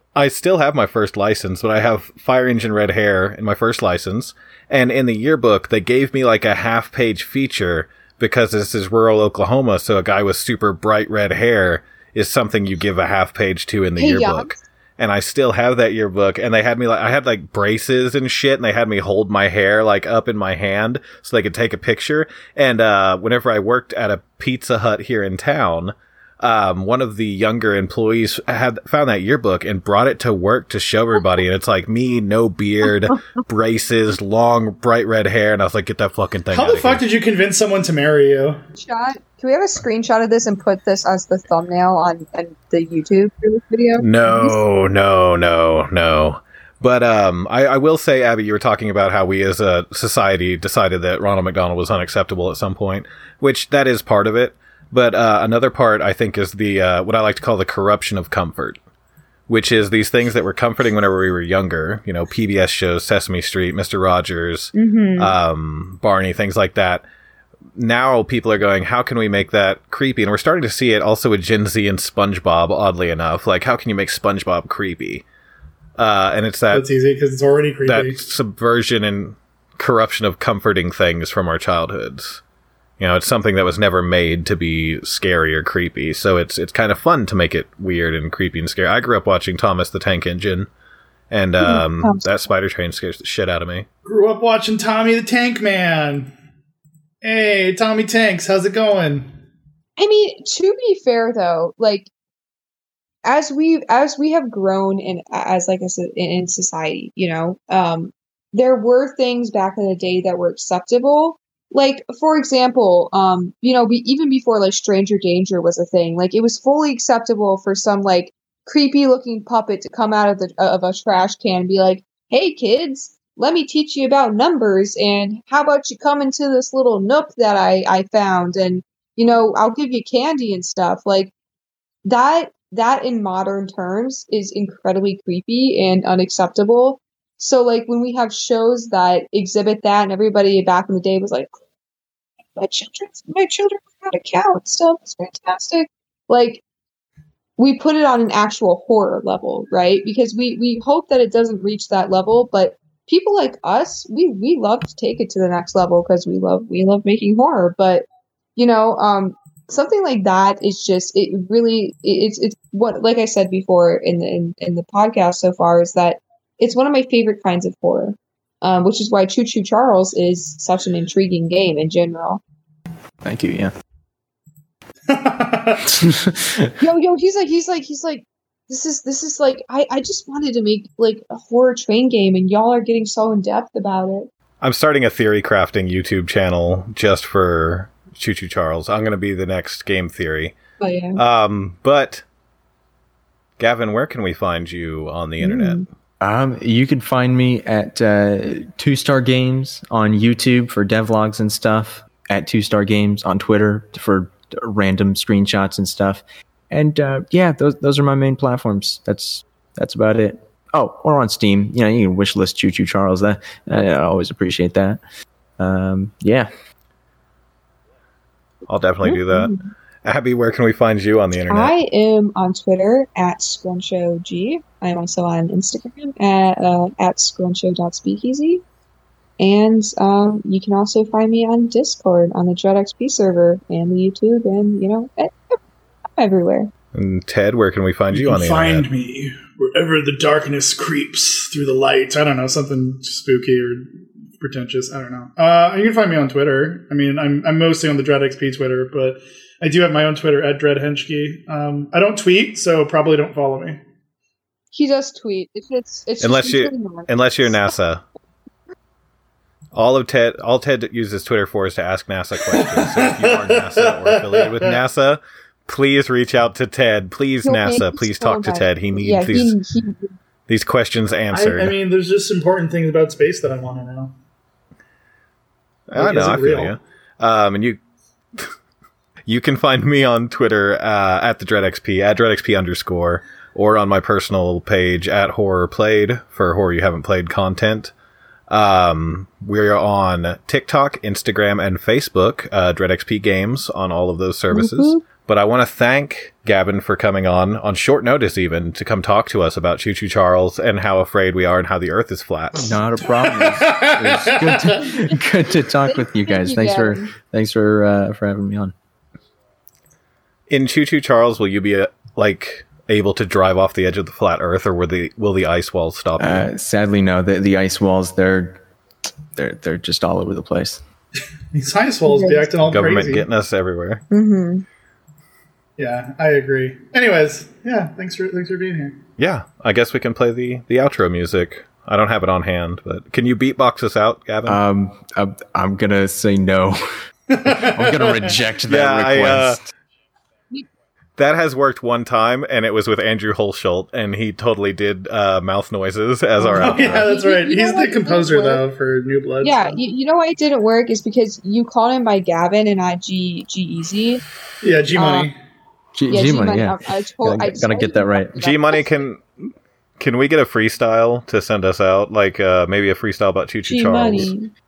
S1: I still have my first license, but I have Fire Engine red hair in my first license. And in the yearbook, they gave me like a half page feature because this is rural Oklahoma. So a guy with super bright red hair is something you give a half page to in the
S3: Hey,
S1: yearbook.
S3: Yox.
S1: And I still have that yearbook, and they had me like, I had like braces and shit, and they had me hold my hair like up in my hand so they could take a picture. And, uh, whenever I worked at a Pizza Hut here in town, um, one of the younger employees had found that yearbook and brought it to work to show everybody. And it's like me, no beard, braces, long, bright red hair. And I was like, get that fucking thing
S2: How
S1: out
S2: the
S1: of
S2: fuck
S1: here.
S2: did you convince someone to marry you?
S3: Shot. Can we have a screenshot of this and put this as the thumbnail on, on the YouTube for this video?
S1: No, no, no, no. But um, I, I will say, Abby, you were talking about how we as a society decided that Ronald McDonald was unacceptable at some point, which that is part of it. But uh, another part, I think, is the uh, what I like to call the corruption of comfort, which is these things that were comforting whenever we were younger. You know, P B S shows, Sesame Street, Mister Rogers,
S3: Mm-hmm.
S1: um, Barney, things like that. Now people are going, how can we make that creepy? And we're starting to see it also with Gen Z and SpongeBob, oddly enough. Like, how can you make SpongeBob creepy? Uh, and it's that,
S2: That's easy because it's already creepy.
S1: that subversion and corruption of comforting things from our childhoods. You know, it's something that was never made to be scary or creepy. So it's it's kind of fun to make it weird and creepy and scary. I grew up watching Thomas the Tank Engine, and um,
S3: Thomas.
S1: that spider train scares the shit out of me.
S2: Grew up watching Tommy the Tank Man. Hey, Tommy Tanks, how's it going?
S3: I mean, to be fair though, like as we as we have grown in as like a, so- in in society, you know, um, there were things back in the day that were acceptable. Like, for example, um, you know, be, even before like Stranger Danger was a thing, like it was fully acceptable for some like creepy looking puppet to come out of the of a trash can and be like, "Hey kids, let me teach you about numbers, and how about you come into this little nook that I I found, and you know, I'll give you candy and stuff." Like that that in modern terms is incredibly creepy and unacceptable. So like when we have shows that exhibit that, and everybody back in the day was like, my children, my children know how to count and stuff. It's fantastic. Like we put it on an actual horror level, right? Because we we hope that it doesn't reach that level, but people like us, we we love to take it to the next level because we love we love making horror. But you know, um, something like that is just it really it, it's it's what like I said before in the in, in the podcast so far is that it's one of my favorite kinds of horror, um, which is why Choo Choo Charles is such an intriguing game in general.
S4: Thank you. Yeah.
S3: Yo, yo, he's like, he's like, he's like, this is, this is like, I, I just wanted to make like a horror train game, and y'all are getting so in depth about it.
S1: I'm starting a theory crafting YouTube channel just for Choo Choo Charles. I'm going to be the next game theory.
S3: But yeah,
S1: Um, but Gavin, where can we find you on the internet?
S4: Um, you can find me at uh, Two Star Games on YouTube for devlogs and stuff. At Two Star Games on Twitter for random screenshots and stuff. And uh, yeah, those those are my main platforms. That's that's about it. Oh, or on Steam. You know, you can wishlist Choo Choo Charles. That I always appreciate that. Um, yeah.
S1: I'll definitely do that. Abby, where can we find you on the internet?
S3: I am on Twitter at ScrunchOG. I am also on Instagram at uh, at scruncho.speakeasy. And um, you can also find me on Discord on the DreadXP server and the YouTube, and you know, I'm everywhere.
S1: And Ted, where can we find you,
S2: You
S1: on
S2: can
S1: the
S2: find
S1: internet?
S2: me wherever the darkness creeps through the light. I don't know, something spooky or pretentious. I don't know. Uh, you can find me on Twitter. I mean, I'm I'm mostly on the DreadXP Twitter, but I do have my own Twitter at DreadHenschke. Um, I don't tweet, so probably don't follow me.
S3: He does tweet. It's it's, it's
S1: Unless
S3: just
S1: you,
S3: really nonsense.
S1: unless you're NASA. All of Ted, all Ted uses Twitter for is to ask NASA questions. So if you are NASA or affiliated with NASA, please reach out to Ted. Please,
S3: He'll
S1: NASA,
S3: make
S1: please
S3: us
S1: talk to
S3: feel
S1: Ted.
S3: better.
S1: He needs
S3: yeah,
S1: these
S3: he, he,
S1: these questions answered.
S2: I, I mean, there's just important things about space that I want to know.
S1: I
S2: Like,
S1: know,
S2: is it
S1: I feel
S2: real?
S1: you. Um, and you, you can find me on Twitter uh, at the DreadXP at DreadXP underscore, or on my personal page at Horror Played for horror you haven't played content. Um, we're on TikTok, Instagram, and Facebook, uh, DreadXP Games on all of those services.
S3: Mhm.
S1: But I want to thank Gavin for coming on, on short notice even, to come talk to us about Choo Choo Charles and how afraid we are and how the earth is flat.
S4: Not a problem. It's, it's good, to, good to talk with you guys.
S3: Thank you,
S4: Thanks for
S3: Gavin.
S4: thanks for uh, for having me on.
S1: In Choo Choo Charles, will you be, uh, like, able to drive off the edge of the flat earth, or will the, will the ice walls stop you?
S4: Uh, sadly, no. The the ice walls they're they're they're just all over the place.
S2: These ice walls be acting all
S1: Government
S2: crazy.
S1: getting us everywhere.
S3: Mm-hmm.
S2: Yeah, I agree. Anyways, yeah, thanks for thanks for being here.
S1: Yeah, I guess we can play the, the outro music. I don't have it on hand, but can you beatbox us out, Gavin?
S4: Um, I'm, I'm gonna say no. I'm gonna reject that
S1: Yeah, I, uh,
S4: request.
S1: That has worked one time, and it was with Andrew Holschult, and he totally did uh, mouth noises as our
S2: Oh
S1: outro.
S2: yeah, that's
S3: You-
S2: right.
S3: you know
S2: He's
S3: what?
S2: the
S3: It
S2: composer
S3: didn't
S2: though
S3: work.
S2: for New Blood.
S3: Yeah,
S2: so.
S3: you, you know why it didn't work is because you called him by Gavin and not G G Easy.
S2: yeah, G Money.
S4: G,
S3: Yeah,
S4: G
S3: G-Money,
S4: money, yeah.
S3: I, I told,
S4: Gotta-
S3: I
S4: gotta get that right.
S1: G Money, can can we get a freestyle to send us out? Like uh, maybe a freestyle about Choo Choo
S3: G
S1: Charles?
S3: Money.